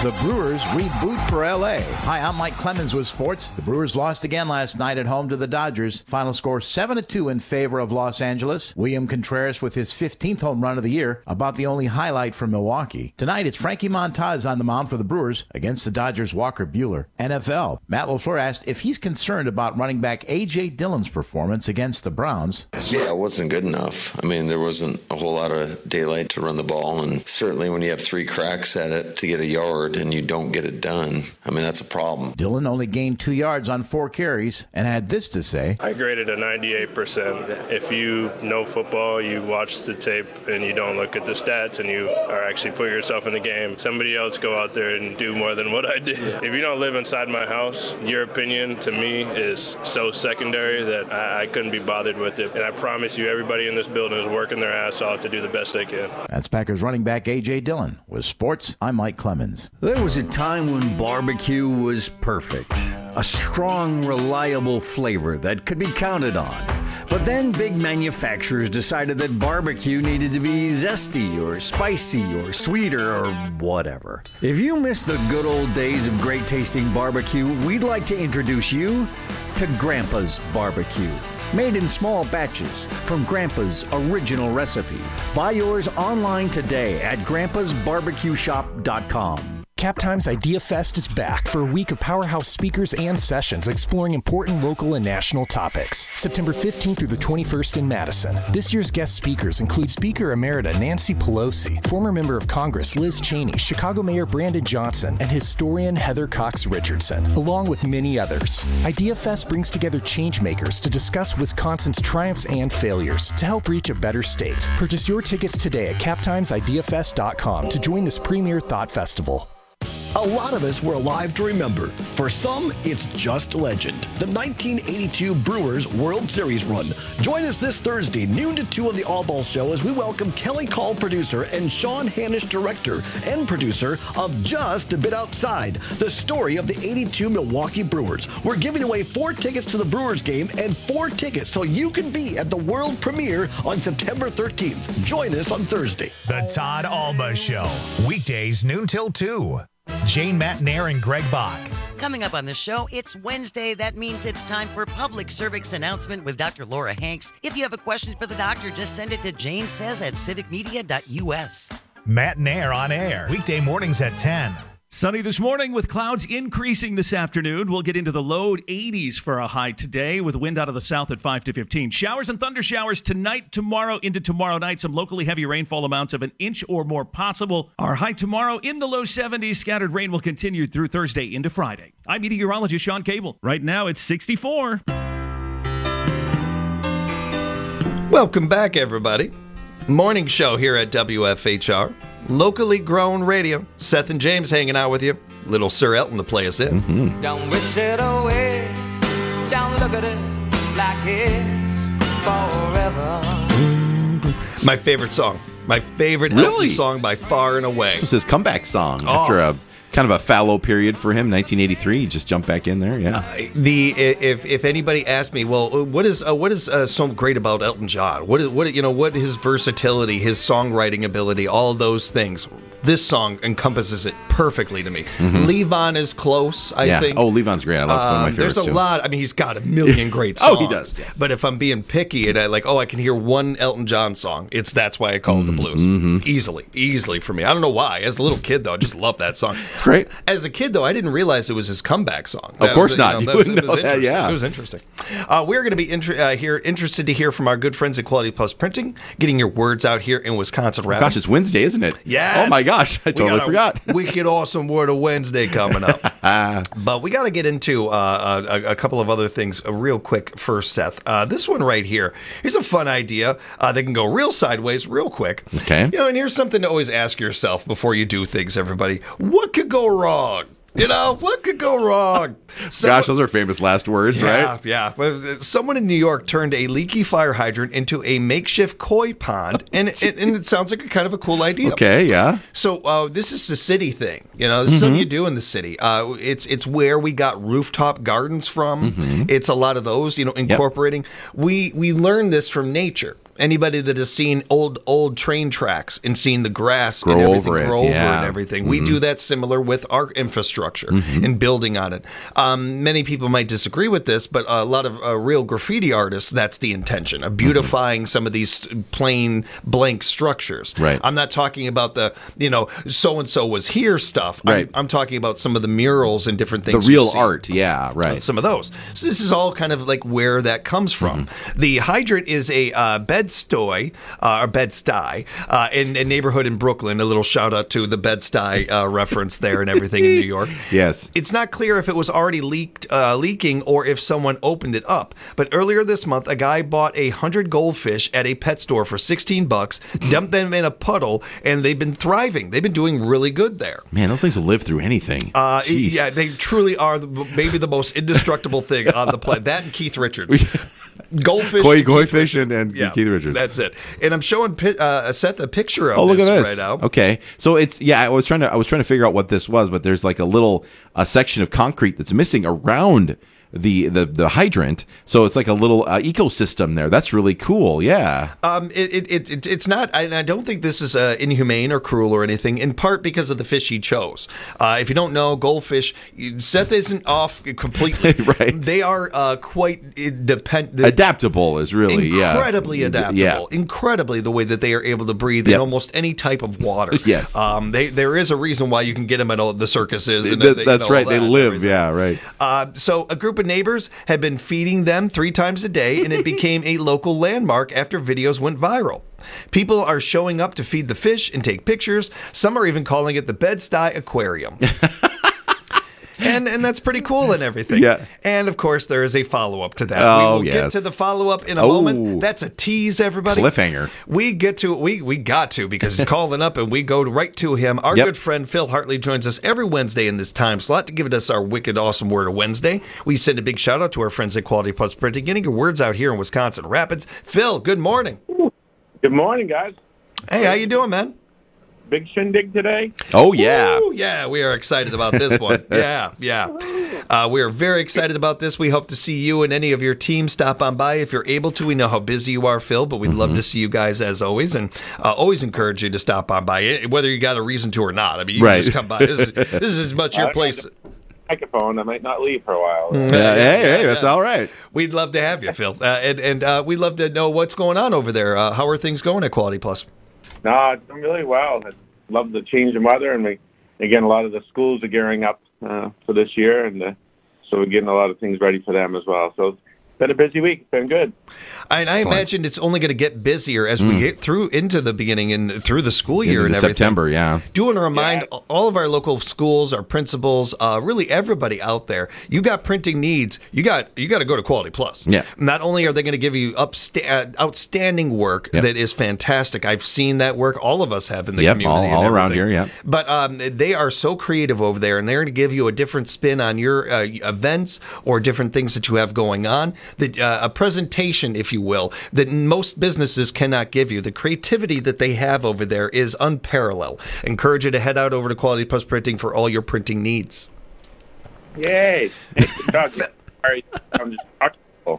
The Brewers reboot for L A. Hi, I'm Mike Clemens with sports. The Brewers lost again last night at home to the Dodgers. Final score seven to two in favor of Los Angeles. William Contreras with his fifteenth home run of the year, about the only highlight from Milwaukee. Tonight, it's Frankie Montas on the mound for the Brewers against the Dodgers' Walker Buehler. N F L. Matt LaFleur asked if he's concerned about running back A J. Dillon's performance against the Browns. Yeah, it wasn't good enough. I mean, there wasn't a whole lot of daylight to run the ball, and certainly when you have three cracks at it to get a yard and you don't get it done, I mean, that's a problem. Dillon only gained two yards on four carries and had this to say. I graded a ninety-eight percent. If you know football, you watch the tape, and you don't look at the stats, and you are actually put yourself in the game, somebody else go out there and do more than what I did. If you don't live inside my house, your opinion to me is so secondary that I, I couldn't be bothered with it. And I promise you, everybody in this building is working their ass off to do the best they can. That's Packers running back A J. Dillon. With sports, I'm Mike Clemens. There was a time when barbecue was perfect. A strong, reliable flavor that could be counted on. But then big manufacturers decided that barbecue needed to be zesty or spicy or sweeter or whatever. If you miss the good old days of great tasting barbecue, we'd like to introduce you to Grandpa's Barbecue. Made in small batches from Grandpa's original recipe. Buy yours online today at grandpas barbecue shop dot com. Captime's Idea Fest is back for a week of powerhouse speakers and sessions exploring important local and national topics. September fifteenth through the twenty-first in Madison. This year's guest speakers include Speaker Emerita Nancy Pelosi, former member of Congress Liz Cheney, Chicago Mayor Brandon Johnson, and historian Heather Cox Richardson, along with many others. Idea Fest brings together changemakers to discuss Wisconsin's triumphs and failures to help reach a better state. Purchase your tickets today at cap times idea fest dot com to join this premier thought festival. A lot of us were alive to remember. For some, it's just legend. The nineteen eighty-two Brewers World Series run. Join us this Thursday, noon to two on the All Ball Show as we welcome Kelly Call, producer, and Sean Hanisch, director and producer of Just a Bit Outside, the story of the eighty-two Milwaukee Brewers. We're giving away four tickets to the Brewers game and four tickets so you can be at the world premiere on September thirteenth. Join us on Thursday. The Todd Alba Show. Weekdays, noon till two. Jane Matnair and Greg Bach. Coming up on the show, it's Wednesday. That means it's time for Public Service Announcement with Doctor Laura Hanks. If you have a question for the doctor, just send it to jane says at civic media dot u s. Matnair on air. Weekday mornings at ten. Sunny this morning with clouds increasing this afternoon. We'll get into the low eighties for a high today with wind out of the south at five to fifteen. Showers and thunder showers tonight, tomorrow, into tomorrow night. Some locally heavy rainfall amounts of an inch or more possible. Our high tomorrow in the low seventies. Scattered rain will continue through Thursday into Friday. I'm meteorologist Sean Cable. Right now it's sixty-four. Welcome back, everybody. Morning show here at W F H R. Locally grown radio. Seth and James hanging out with you. Little Sir Elton to play us in. Mm-hmm. Don't wish it away. Don't look at it like it's forever. My favorite song. My favorite Really? Elton song by far and away. This was his comeback song Oh. after a kind of a fallow period for him, nineteen eighty-three. He just jumped back in there, yeah. Uh, the if if anybody asked me, well, what is uh, what is uh, so great about Elton John? What is what you know? What his versatility, his songwriting ability, all those things. This song encompasses it perfectly to me. Mhm. Levon is close, I yeah. think. Oh, Levon's great. I love some of my Um, favorites There's a too. lot. I mean, he's got a million great Oh, songs. he does, yes. But if I'm being picky and I like, oh, I can hear one Elton John song. It's That's Why I Call It the Blues. Mm-hmm. Easily, easily for me. I don't know why. As a little kid, though, I just love that song. It's great. As a kid, though, I didn't realize it was his comeback song. Of That course was, not. You know, You that was- wouldn't it was know that, interesting. yeah. It was interesting. Uh, we're going to be intr- uh, here interested to hear from our good friends at Quality Plus Printing, getting your words out here in Wisconsin Oh, Rapids. gosh, it's Wednesday, isn't it? Yes. Oh, my gosh. I We totally got a forgot. Wicked awesome word of Wednesday coming up. But we got to get into uh, a, a couple of other things uh, real quick first, Seth. Uh, this one right here, here's a fun idea uh, that can go real sideways real quick. Okay. You know, and here's something to always ask yourself before you do things, everybody. What could go wrong? You know, what could go wrong? Someone- Gosh, those are famous last words, yeah, right? Yeah, Well, Someone in New York turned a leaky fire hydrant into a makeshift koi pond, and it, and it sounds like a kind of a cool idea. Okay, yeah. So uh, this is a city thing, you know. This is something you do in the city. Uh, it's it's where we got rooftop gardens from. Mhm. It's a lot of those, you know, incorporating. We we learned this from nature. Anybody that has seen old old train tracks and seen the grass Grow and everything over it, grow over yeah. and everything, Mhm. we do that similar with our infrastructure Mhm. and building on it. Um, many people might disagree with this, but a lot of uh, real graffiti artists, that's the intention of beautifying Mm-hmm. some of these plain blank structures. Right. I'm not talking about the, you know, so and so was here stuff. Right. I'm, I'm talking about some of the murals and different things. The you real see. art, yeah, right. Some of those. So this is all kind of like where that comes from. Mm-hmm. The hydrant is a uh, Bed-Stuy, uh, or Bed-Stuy, uh, in a neighborhood in Brooklyn. A little shout out to the Bed-Stuy uh, reference there and everything in New York. Yes. It's not clear if it was already leaked, uh, leaking or if someone opened it up. But earlier this month, a guy bought a hundred goldfish at a pet store for sixteen bucks, dumped them in a puddle, and they've been thriving. They've been doing really good there. Man, those things will live through anything. Uh, Jeez. yeah, they truly are the, maybe the most indestructible thing on the planet. That and Keith Richards. Goldfish. Koi, and koi Keith fish and, and Yeah, Keith Richards. That's it. And I'm showing pi- uh, Seth a picture of Oh, look this, at this. right now. Okay, so it's yeah. I was trying to I was trying to figure out what this was, but there's like a little a section of concrete that's missing around the the, the hydrant. So it's like a little uh, ecosystem there. That's really cool. Yeah. Um, it, it, it, it it's not, and I don't think this is uh, inhumane or cruel or anything. In part because of the fish he chose. Uh, if you don't know, goldfish, Seth isn't off completely. Right. They are uh, quite dependent. Adaptable is really yeah. incredibly adaptable. Yeah. Incredibly the way that they are able to breathe Yep. in almost any type of water. Yes. Um, they there is a reason why you can get them at all the circuses. And Th- they- you that's know, right. all They that and live. everything. Yeah. Right. Uh, so a group of neighbors had been feeding them three times a day, and it became a local landmark after videos went viral. People are showing up to feed the fish and take pictures. Some are even calling it the Bed-Stuy Aquarium. And and that's pretty cool and everything. Yeah. And of course, there is a follow up to that. Oh, we will yes. get to the follow up in a Oh. moment. That's a tease, everybody. Cliffhanger. We get to we we got to because he's calling up and we go right to him. Our Yep. good friend Phil Hartley joins us every Wednesday in this time slot to give us our wicked awesome word of Wednesday. We send a big shout out to our friends at Quality Plus Printing, getting your words out here in Wisconsin Rapids. Phil, good morning. Good morning, guys. Hey, how you doing, man? Big shindig today. Oh yeah. Ooh, yeah, we are excited about this one. Yeah, yeah. Uh, we are very excited about this. We hope to see you and any of your team stop on by if you're able to. We know how busy you are, Phil, but we'd love Mm-hmm. to see you guys as always, and uh, always encourage you to stop on by, eh, whether you got a reason to or not. I mean, you Right. can just come by. This is, this is as much your I place. got the Microphone. I might not leave for a while. Yeah, hey, hey, that's all right. We'd love to have you, Phil, uh, and and uh, we'd love to know what's going on over there. Uh, how are things going at Quality Plus? No, it's doing really well. I love the change in weather, and we again a lot of the schools are gearing up uh, for this year, and uh, so we're getting a lot of things ready for them as well. So it's been a busy week. It's been good. And I imagine it's only going to get busier as we Mm. get through into the beginning and through the school year Into and everything. September, yeah. Do want to remind all of our local schools, our principals, uh, really everybody out there. You got printing needs. You got you got to go to Quality Plus. Yeah. Not only are they going to give you upsta- uh, outstanding work Yep. that is fantastic. I've seen that work. All of us have in the Yep, community. all- and all around everything. here, yep. But um, they are so creative over there, and they're going to give you a different spin on your uh, events or different things that you have going on. That uh, a presentation, if you will, that most businesses cannot give you. The creativity that they have over there is unparalleled. Encourage you to head out over to Quality Plus Printing for all your printing needs. Yay! Hey, Doug, sorry, I'm just talking.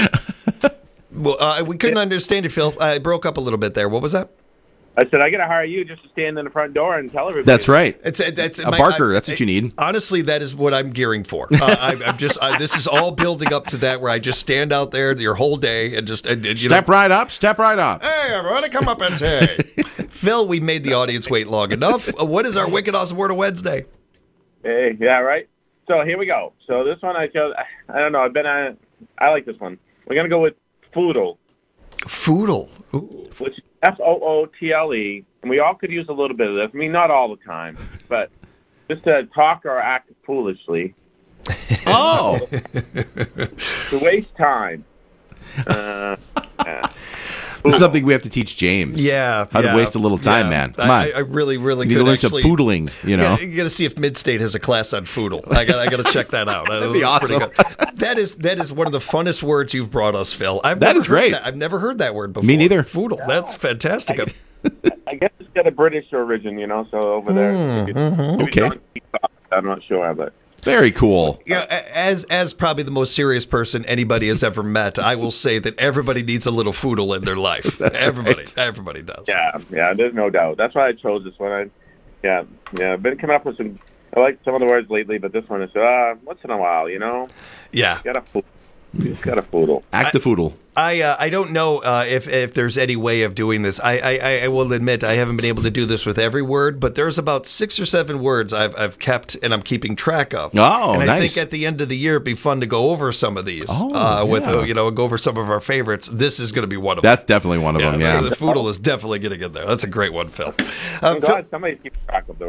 Well, uh, we couldn't understand you, Phil. I broke up a little bit there. What was that? I said I got to hire you just to stand in the front door and tell everybody. That's right. It's it's A barker, that's what you need. Honestly, that is what I'm gearing for. Uh, I, I'm just I, this is all building up to that where I just stand out there your whole day and just and, and, you Step know, right up. Step right up. Hey, everybody, come up and say, Phil, we made the audience wait long enough. Uh, what is our wicked awesome word of Wednesday? Hey, yeah, right. So here we go. So this one I chose. I don't know. I've been on. I like this one. We're gonna go with foodle. Foodle. Which is F O O T L E, and we all could use a little bit of this. I mean, not all the time, but just to talk or act foolishly. Oh. To waste time. Uh, yeah. This is something we have to teach James. Yeah, How yeah, to waste a little time, yeah. man. Come I, on. I really, really You need could to learn actually, some foodling, you know. Yeah, you got to see if Midstate has a class on foodle. I got, I got to check that out. That'd be That's pretty awesome. good. That is that is one of the funnest words you've brought us, Phil. I've That never is heard great. That. I've never heard that word before. Me neither. Foodle. That's fantastic. I guess it's got a British origin, you know, so over there. Mm, maybe- mhm. maybe Okay. John Keats, I'm not sure, but Very cool. Yeah, as as probably the most serious person anybody has ever met, I will say that everybody needs a little foodle in their life. everybody, right. everybody does. Yeah, yeah, there's no doubt. That's why I chose this one. I, yeah, yeah, I've been coming up with some. I like some of the words lately, but this one is uh, once in a while, you know. Yeah, got a foodle. You got a foodle. Act the foodle. I uh, I don't know uh, if if there's any way of doing this. I, I I will admit I haven't been able to do this with every word, but there's about six or seven words I've I've kept and I'm keeping track of. Oh, and I nice. think at the end of the year it'd be fun to go over some of these. Oh, uh, with yeah. uh, you know go over some of our favorites. This is going to be one of them. That's definitely one of them. Yeah, the foodle is definitely getting in there. That's a great one, Phil. Uh, I'm glad somebody keeps track of the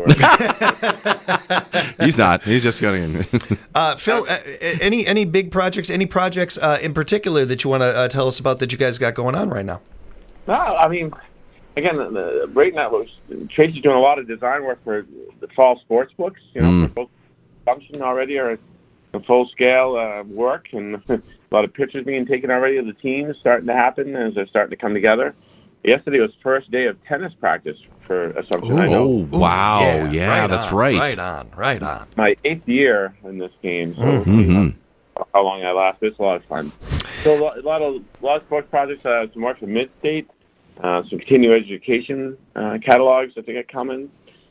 words. He's not. He's just going. uh, Phil, uh, any any big projects? Any projects uh, in particular that you want to uh, tell us about that you guys got going on right now? No, I mean, again, uh, right now, Tracy's doing a lot of design work for the fall sports books. You know, Mm. for both function already or a full scale uh, work, and a lot of pictures being taken already of the teams starting to happen as they're starting to come together. Yesterday was first day of tennis practice for Assumption. I know. Oh, wow. Yeah, yeah right that's on, right. Right on, right on. My eighth year in this game, so Mm-hmm. how long I last. It's a lot of fun. So a lot, a lot of a lot of sports projects. Uh, some work for Mid-State, uh, some continuing education uh, catalogs that they got coming.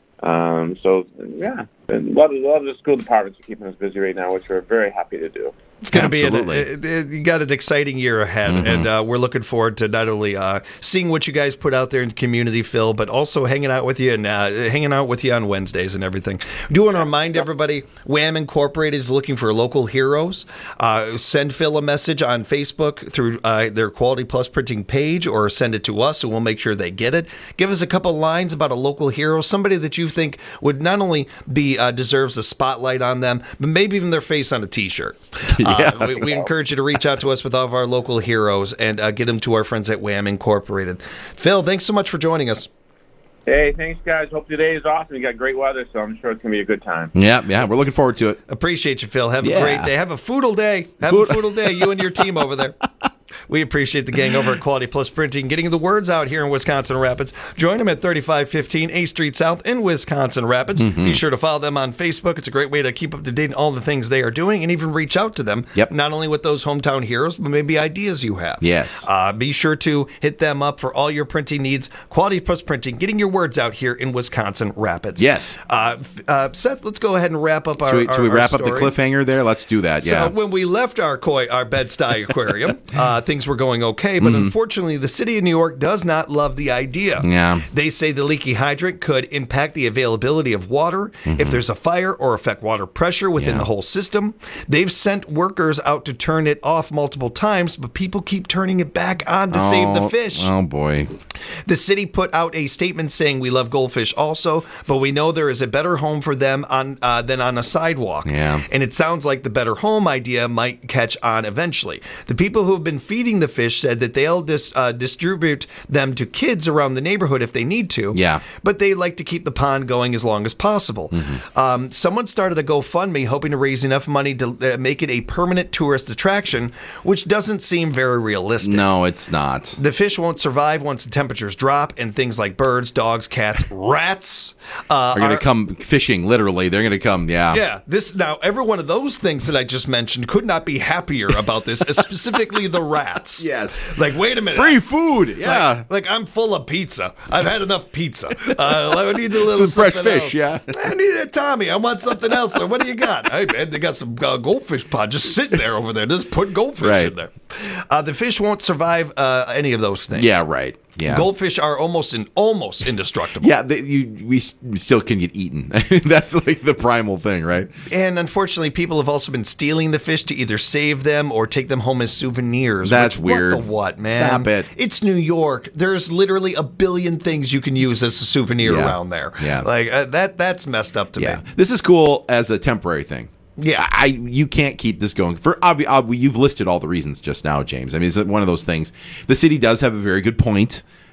Um, so yeah, and a lot of a lot of the school departments are keeping us busy right now, which we're very happy to do. It's going to be an, uh, uh, you got an exciting year ahead, Mm-hmm. and uh, we're looking forward to not only uh, seeing what you guys put out there in the community, Phil, but also hanging out with you and uh, hanging out with you on Wednesdays and everything. Do want to remind everybody, Wham Incorporated is looking for local heroes. Uh, send Phil a message on Facebook through uh, their Quality Plus printing page, or send it to us, and we'll make sure they get it. Give us a couple lines about a local hero, somebody that you think would not only be uh, deserves a spotlight on them, but maybe even their face on a T-shirt. Yeah. Uh, we, we encourage you to reach out to us with all of our local heroes and uh, get them to our friends at Wham Incorporated. Phil, thanks so much for joining us. Hey, thanks, guys. Hope today is awesome. You got great weather, so I'm sure it's going to be a good time. Yeah, yeah, we're looking forward to it. Appreciate you, Phil. Have Yeah. a great day. Have a foodle day. Have Food- a foodle day, you and your team over there. We appreciate the gang over at Quality Plus Printing getting the words out here in Wisconsin Rapids. Join them at thirty-five fifteen A Street South in Wisconsin Rapids. Mm-hmm. Be sure to follow them on Facebook. It's a great way to keep up to date on all the things they are doing and even reach out to them. Yep. Not only with those hometown heroes, but maybe ideas you have. Yes. Uh, be sure to hit them up for all your printing needs. Quality Plus Printing, getting your words out here in Wisconsin Rapids. Yes. Uh, f- uh, Seth, let's go ahead and wrap up our Should we, our- should we our wrap up the story. cliffhanger there? Let's do that. Yeah. So when we left our koi, our Bed-Stuy aquarium, uh, things were going okay, but unfortunately, the city of New York does not love the idea. Yeah. They say the leaky hydrant could impact the availability of water if there's a fire or affect water pressure within Yeah. the whole system. They've sent workers out to turn it off multiple times, but people keep turning it back on to save the Oh, fish. Oh boy. The city put out a statement saying we love goldfish also, but we know there is a better home for them on uh, than on a sidewalk. Yeah. And it sounds like the better home idea might catch on eventually. The people who have been feeding the fish said that they'll dis, uh, distribute them to kids around the neighborhood if they need to. Yeah. But they like to keep the pond going as long as possible. Um, someone started a GoFundMe hoping to raise enough money to uh, make it a permanent tourist attraction, which doesn't seem very realistic. No, it's not. The fish won't survive once the temperatures drop, and things like birds, dogs, cats, rats uh, Are going to come fishing, literally. They're going to come, yeah. Yeah, this now every one of those things that I just mentioned could not be happier about this, specifically the rats. Yes. Like, wait a minute. Free food, yeah. Like, like, I'm full of pizza. I've had enough pizza. Uh, I need a little Some fresh something fish, else. yeah. I need a Tommy. I want something else. What do you got? Hey, man, they got some uh, goldfish pod just sitting there over there. Just put goldfish Right. in there. Uh, the fish won't survive uh, any of those things. Yeah, right. Yeah. Goldfish are almost in, almost indestructible. Yeah, they, you, we s- still can get eaten. That's like the primal thing, right? And unfortunately, people have also been stealing the fish to either save them or take them home as souvenirs. That's which, weird. What the what, man? Stop it. It's New York. There's literally a billion things you can use as a souvenir Yeah. around there. Yeah. Like, uh, that. that's messed up to Yeah. me. This is cool as a temporary thing. Yeah. I you can't keep this going for obvi- ob- you've listed all the reasons just now, James. I mean, it's one of those things. The city does have a very good point.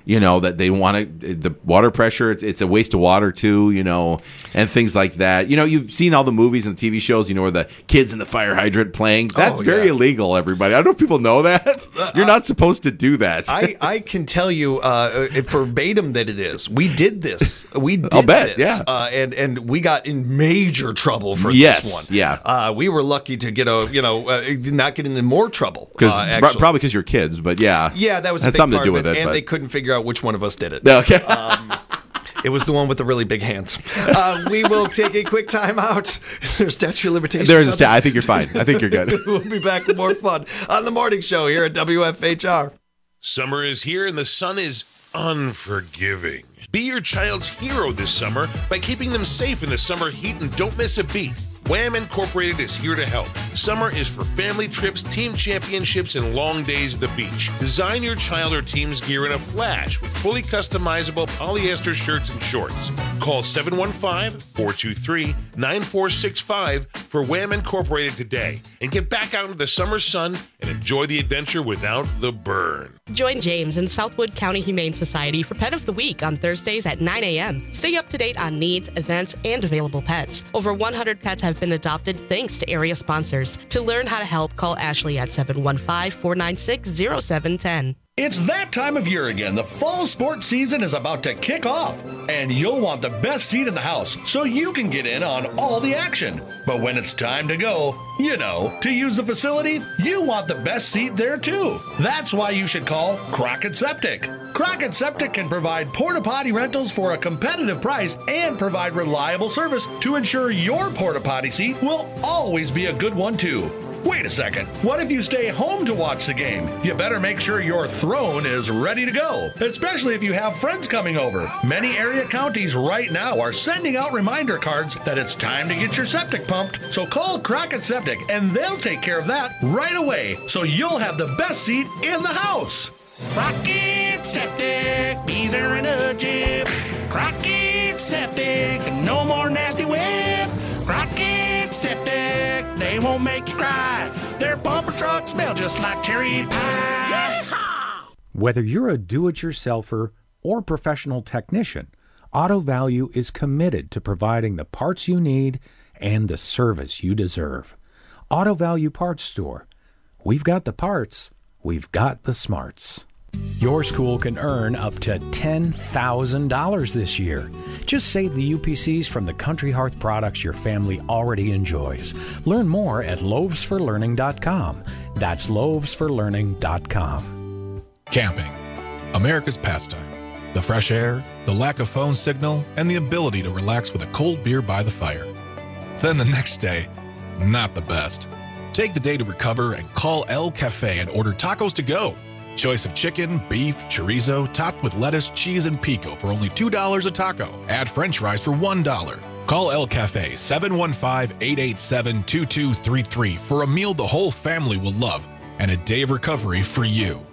You know, that they want to, the water pressure, it's, it's a waste of water too, you know, and things like that. You know, you've seen all the movies and T V shows, you know, where the kids in the fire hydrant playing. That's Oh, very yeah. illegal, everybody. I don't know if people know that. You're not supposed to do that. I, I can tell you uh, verbatim that it is. We did this. We did I'll bet, this. yeah. Uh, and, and we got in major trouble for Yes, this one. yeah. Uh, we were lucky to get a, you know, uh, not get into more trouble. Because uh, actually. probably because you're kids, but yeah. Yeah, that was a had big something part to do of with it. it. And but. they couldn't figure out which one of us did it. Okay. Um, it was the one with the really big hands. Uh, we will take a quick time out. Is there a statute of limitations? There is a on stat. that? I think you're fine. I think you're good. We'll be back with more fun on the morning show here at W F H R. Summer is here and the sun is unforgiving. Be your child's hero this summer by keeping them safe in the summer heat and don't miss a beat. Wham Incorporated is here to help. Summer is for family trips, team championships, and long days at the beach. Design your child or team's gear in a flash with fully customizable polyester shirts and shorts. Call seven one five, four two three, nine four six five for Wham Incorporated today and get back out into the summer sun and enjoy the adventure without the burn. Join James and Southwood County Humane Society for Pet of the Week on Thursdays at nine a.m. Stay up to date on needs, events, and available pets. Over one hundred pets have been adopted thanks to area sponsors. To learn how to help, call Ashley at seven one five, four nine six, zero seven one zero. It's that time of year again. The fall sports season is about to kick off, and you'll want the best seat in the house so you can get in on all the action. But when it's time to go, you know, to use the facility, you want the best seat there too. That's why you should call Crockett Septic. Crockett Septic can provide porta potty rentals for a competitive price and provide reliable service to ensure your porta potty seat will always be a good one too. Wait a second. What if you stay home to watch the game? You better make sure your throne is ready to go, especially if you have friends coming over. Many area counties right now are sending out reminder cards that it's time to get your septic pumped. So call Crockett Septic and they'll take care of that right away so you'll have the best seat in the house. Crockett Septic, be there in a jiff. Crockett Septic, no more nasty whip. Crockett Septic, they won't make you cry. Their bumper trucks smell just like cherry pie. Whether you're a do-it-yourselfer or professional technician, Auto Value is committed to providing the parts you need and the service you deserve. Auto Value Parts Store. We've got the parts. We've got the smarts. Your school can earn up to ten thousand dollars this year. Just save the U P Cs from the Country Hearth products your family already enjoys. Learn more at loaves for learning dot com. That's loaves for learning dot com. Camping, America's pastime. The fresh air, the lack of phone signal, and the ability to relax with a cold beer by the fire. Then the next day, not the best. Take the day to recover and call El Cafe and order tacos to go. Choice of chicken, beef, chorizo, topped with lettuce, cheese, and pico for only two dollars a taco. Add french fries for one dollar. Call El Cafe seven one five, eight eight seven, two two three three for a meal the whole family will love and a day of recovery for you.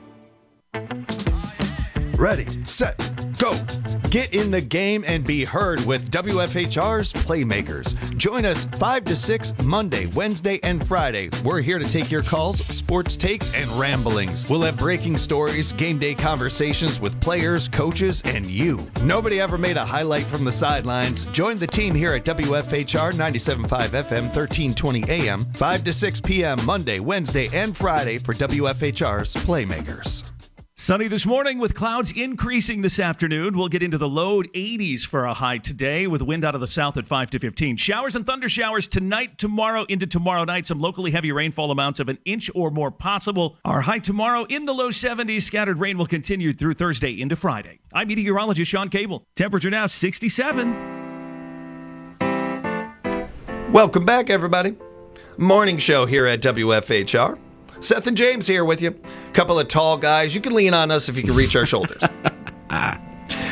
Ready, set, go. Get in the game and be heard with W F H R's Playmakers. Join us five to six Monday, Wednesday, and Friday. We're here to take your calls, sports takes, and ramblings. We'll have breaking stories, game day conversations with players, coaches, and you. Nobody ever made a highlight from the sidelines. Join the team here at W F H R ninety-seven point five F M, thirteen twenty A M, five to six P M Monday, Wednesday, and Friday for W F H R's Playmakers. Sunny this morning with clouds increasing this afternoon. We'll get into the low eighties for a high today with wind out of the south at five to fifteen. Showers and thunder showers tonight, tomorrow, into tomorrow night. Some locally heavy rainfall amounts of an inch or more possible. Our high tomorrow in the low seventies. Scattered rain will continue through Thursday into Friday. I'm meteorologist Sean Cable. Temperature now sixty-seven. Welcome back, everybody. Morning show here at W F H R. Seth and James here with you. Couple of tall guys. You can lean on us if you can reach our shoulders.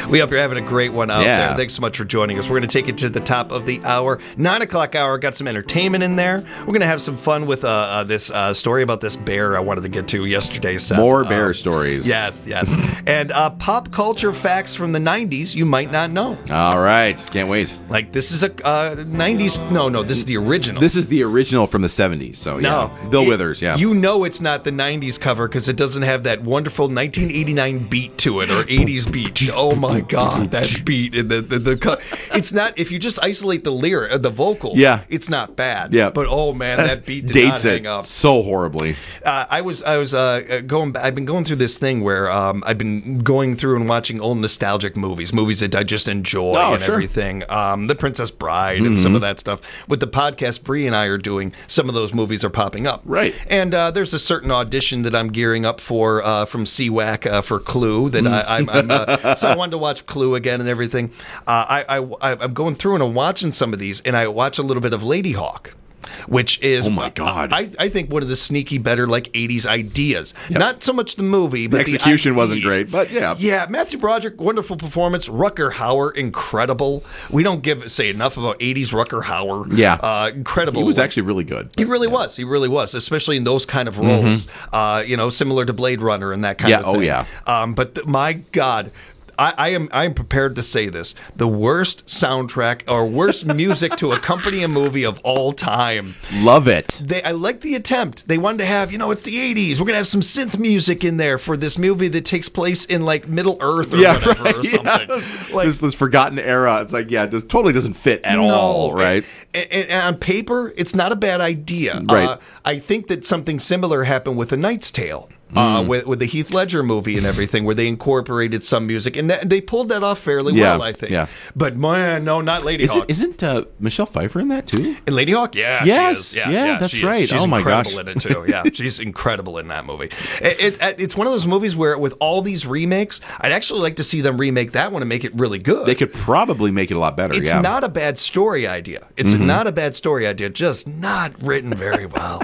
We hope you're having a great one out Yeah. there. Thanks so much for joining us. We're going to take it to the top of the hour. Nine o'clock hour, got some entertainment in there. We're going to have some fun with uh, uh, this uh, story about this bear I wanted to get to yesterday. Seth. More bear Um, stories. Yes, yes. And uh, pop culture facts from the nineties you might not know. All right. Can't wait. Like, this is a uh, nineties. No, no, this is the original. This is the original from the seventies. So, yeah. No. Bill It- Withers, yeah. You know it's not the nineties cover because it doesn't have that wonderful nineteen eighty-nine beat to it or eighties beat. Oh my God, that beat and the the, the co- it's not. If you just isolate the lyric, uh, the vocal, Yeah. it's not bad. Yeah. But oh man, that beat did dates not it hang up. so horribly. Uh, I was I was uh, going. ba- I've been going through this thing where um, I've been going through and watching old nostalgic movies, movies that I just enjoy Oh, and sure. everything. Um, the Princess Bride and some Mhm. of that stuff. With the podcast Bree and I are doing, some of those movies are popping up. Right. And uh, there's a certain audition that I'm gearing up for uh, from C WAC uh, for Clue that I, I'm. I'm uh, so I wanted to watch Clue again and everything. Uh, I, I I'm going through and I'm watching some of these, and I watch a little bit of Lady Hawk. Which is, Oh, my God. I, I think one of the sneaky better like eighties ideas. Not so much the movie, but The execution idea. wasn't great, but yeah. Yeah, Matthew Broderick, wonderful performance. Rucker Hauer, incredible. We don't give say enough about eighties Rucker Hauer. Yeah. uh, incredible. He was actually really good. He really was. He really was, especially in those kind of roles. Uh, you know, similar to Blade Runner and that kind Mm-hmm. Yeah, of oh, thing. yeah. Um, but th- my God. I, I am I am prepared to say this. The worst soundtrack or worst music to accompany a movie of all time. Love it. They, I like the attempt. They wanted to have, you know, it's the eighties. We're going to have some synth music in there for this movie that takes place in like Middle Earth or Yeah, whatever right, or something. yeah. Like, this, this forgotten era. It's like, yeah, it just totally doesn't fit at no, all, right? And, and, and on paper, it's not a bad idea. Right. Uh, I think that something similar happened with A Knight's Tale. Uh, Mm. with, with the Heath Ledger movie and everything, where they incorporated some music, and that, they pulled that off fairly Yeah, well, I think. yeah. But man, no, not Lady Is Hawk. it, isn't uh, Michelle Pfeiffer in that too? In Lady Hawk, yeah, Yes, she is. Yeah, yeah, that's she is. right. She's Oh, my incredible gosh. in it too. Yeah, she's incredible in that movie. It, it, it's one of those movies where, with all these remakes, I'd actually like to see them remake that one and make it really good. They could probably make it a lot better. It's yeah. not a bad story idea. It's Mhm. not a bad story idea, just not written very well.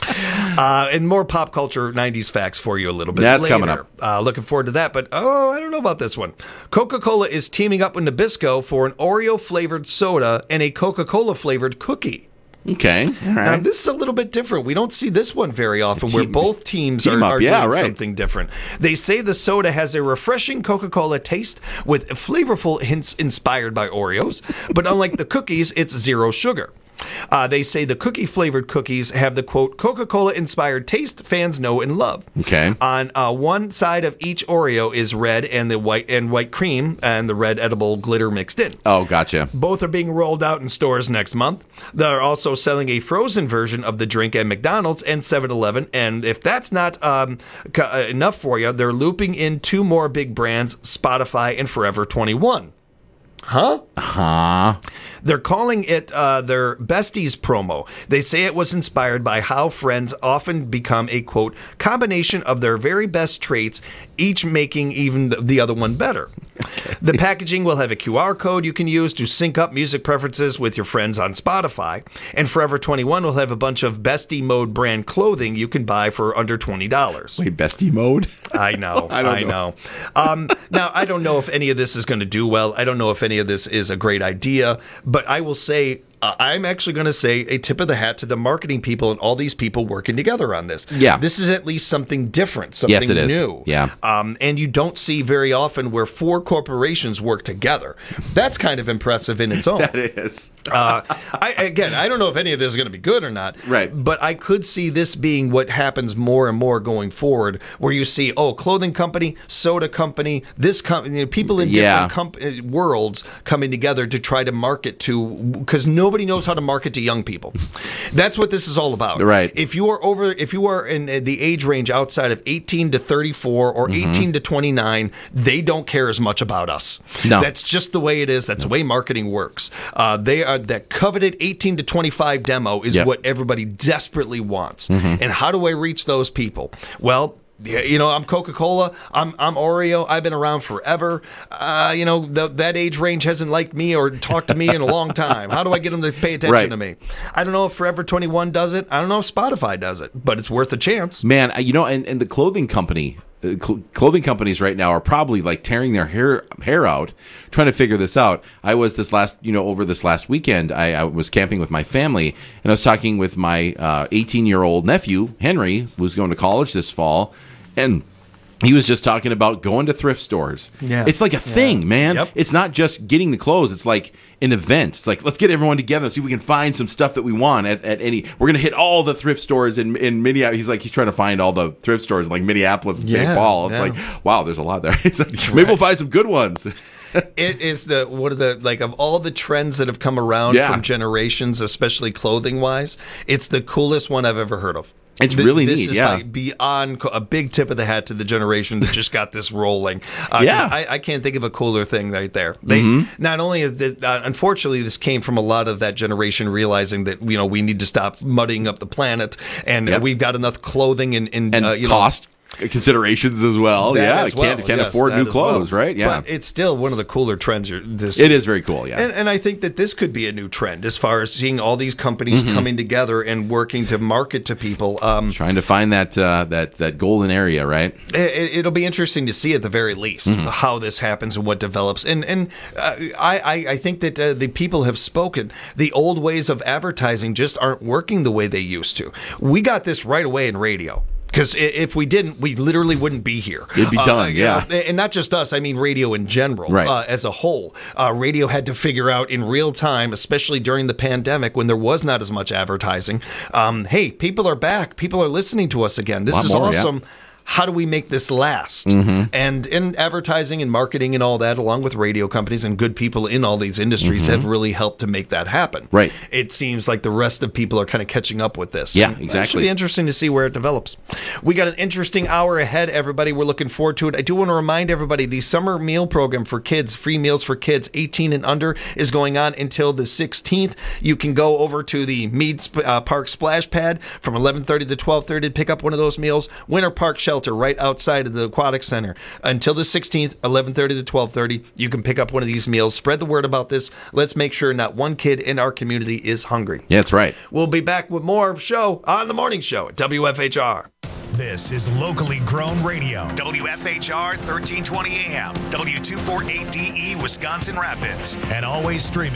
Uh, and more pop culture nineties facts for you a little bit That's later. coming up. Uh, looking forward to that. But, oh, I don't know about this one. Coca-Cola is teaming up with Nabisco for an Oreo-flavored soda and a Coca-Cola flavored cookie. Okay. All Now, right. this is a little bit different. We don't see this one very often, where Team- both teams team are, up, are yeah, doing right. something different. They say the soda has a refreshing Coca-Cola taste with flavorful hints inspired by Oreos, but unlike the cookies, it's zero sugar. Uh, they say the cookie-flavored cookies have the, quote, Coca-Cola-inspired taste fans know and love. Okay. On uh, one side of each Oreo is red and the white and white cream and the red edible glitter mixed in. Oh, gotcha. Both are being rolled out in stores next month. They're also selling a frozen version of the drink at McDonald's and seven eleven. And if that's not um, c- uh, enough for you, they're looping in two more big brands, Spotify and Forever twenty-one. Huh? Huh? They're calling it uh, their Besties promo. They say it was inspired by how friends often become a, quote, combination of their very best traits, each making even the, the other one better. Okay. The packaging will have a Q R code you can use to sync up music preferences with your friends on Spotify. And Forever twenty-one will have a bunch of Bestie Mode brand clothing you can buy for under twenty dollars. Wait, Bestie Mode? I know. I don't I know. know. Um, now, I don't know if any of this is going to do well. I don't know if any of this is a great idea. But I will say, uh, I'm actually going to say a tip of the hat to the marketing people and all these people working together on this. Yeah. This is at least something different, something Yes, it is. new. Yeah. Um, and you don't see very often where four corporations work together. That's kind of impressive in its own. That is. uh, I, again, I don't know if any of this is going to be good or not. Right. But I could see this being what happens more and more going forward, where you see, oh, clothing company, soda company, this company, you know, people in Yeah. different com- uh, worlds coming together to try to market to, because nobody knows how to market to young people. That's what this is all about. Right. If you are over, if you are in uh, the age range outside of eighteen to thirty-four or Mhm. eighteen to twenty-nine, they don't care as much about us. No. That's just the way it is. That's the way marketing works. Uh, they are that coveted eighteen to twenty-five demo is Yep. what everybody desperately wants. Mhm. And how do I reach those people? Well, yeah, you know, I'm Coca-Cola. I'm I'm Oreo. I've been around forever. Uh, you know, th- that age range hasn't liked me or talked to me in a long time. How do I get them to pay attention Right. to me? I don't know if Forever twenty-one does it. I don't know if Spotify does it, but it's worth a chance. Man, I- you know, and, and the clothing company, uh, cl- clothing companies right now are probably like tearing their hair hair out trying to figure this out. I was this last, you know, over this last weekend, I, I was camping with my family, and I was talking with my uh, eighteen-year-old nephew, Henry, who's going to college this fall, and he was just talking about going to thrift stores. Yeah. It's like a thing, Yeah. man. Yep. It's not just getting the clothes. It's like an event. It's like, let's get everyone together and see if we can find some stuff that we want at, at any. We're going to hit all the thrift stores in, in Minneapolis. He's like, he's trying to find all the thrift stores in like Minneapolis and Yeah, Saint Paul. It's yeah. like, wow, there's a lot there. It's like, maybe we'll find some good ones. It is the one of the like of all the trends that have come around Yeah. from generations, especially clothing wise. It's the coolest one I've ever heard of. It's Th- really this neat, is yeah. like beyond co- a big tip of the hat to the generation that just got this rolling. Uh, 'cause Yeah. I, I can't think of a cooler thing right there. They, Mhm. Not only is it, uh, unfortunately, this came from a lot of that generation realizing that you know we need to stop muddying up the planet, and Yep. uh, we've got enough clothing and and, And uh, you cost considerations as well. That yeah, as well, can't can't yes, afford that new as clothes, well. right? Yeah, but it's still one of the cooler trends. you're- This it is very cool. Yeah, and, and I think that this could be a new trend as far as seeing all these companies Mhm. coming together and working to market to people. Um, trying to find that uh, that that golden area, right? it, it'll be interesting to see at the very least Mhm. how this happens and what develops. And and uh, I, I I think that uh, the people have spoken. The old ways of advertising just aren't working the way they used to. We got this right away in radio. Because if we didn't, we literally wouldn't be here. It'd be done, Uh, you yeah. know, and not just us, I mean radio in general, Right. uh, as a whole. Uh, radio had to figure out in real time, especially during the pandemic when there was not as much advertising, um, hey, people are back. People are listening to us again. This Lot is more, yeah. awesome. How do we make this last? Mhm. And in advertising and marketing and all that, along with radio companies and good people in all these industries, Mhm. have really helped to make that happen. Right. It seems like the rest of people are kind of catching up with this. Yeah, And It exactly. should be interesting to see where it develops. We got an interesting hour ahead, everybody. We're looking forward to it. I do want to remind everybody the summer meal program for kids, free meals for kids eighteen and under, is going on until the sixteenth. You can go over to the Mead Sp- uh, Park Splash Pad from eleven thirty to twelve thirty to pick up one of those meals. Winter Park Shelter right outside of the Aquatic Center. Until the sixteenth, eleven thirty to twelve thirty, you can pick up one of these meals. Spread the word about this. Let's make sure not one kid in our community is hungry. Yeah, that's right. We'll be back with more show on the morning show at W F H R. This is locally grown radio. W F H R thirteen twenty A M, W two forty-eight D E, Wisconsin Rapids, and always streaming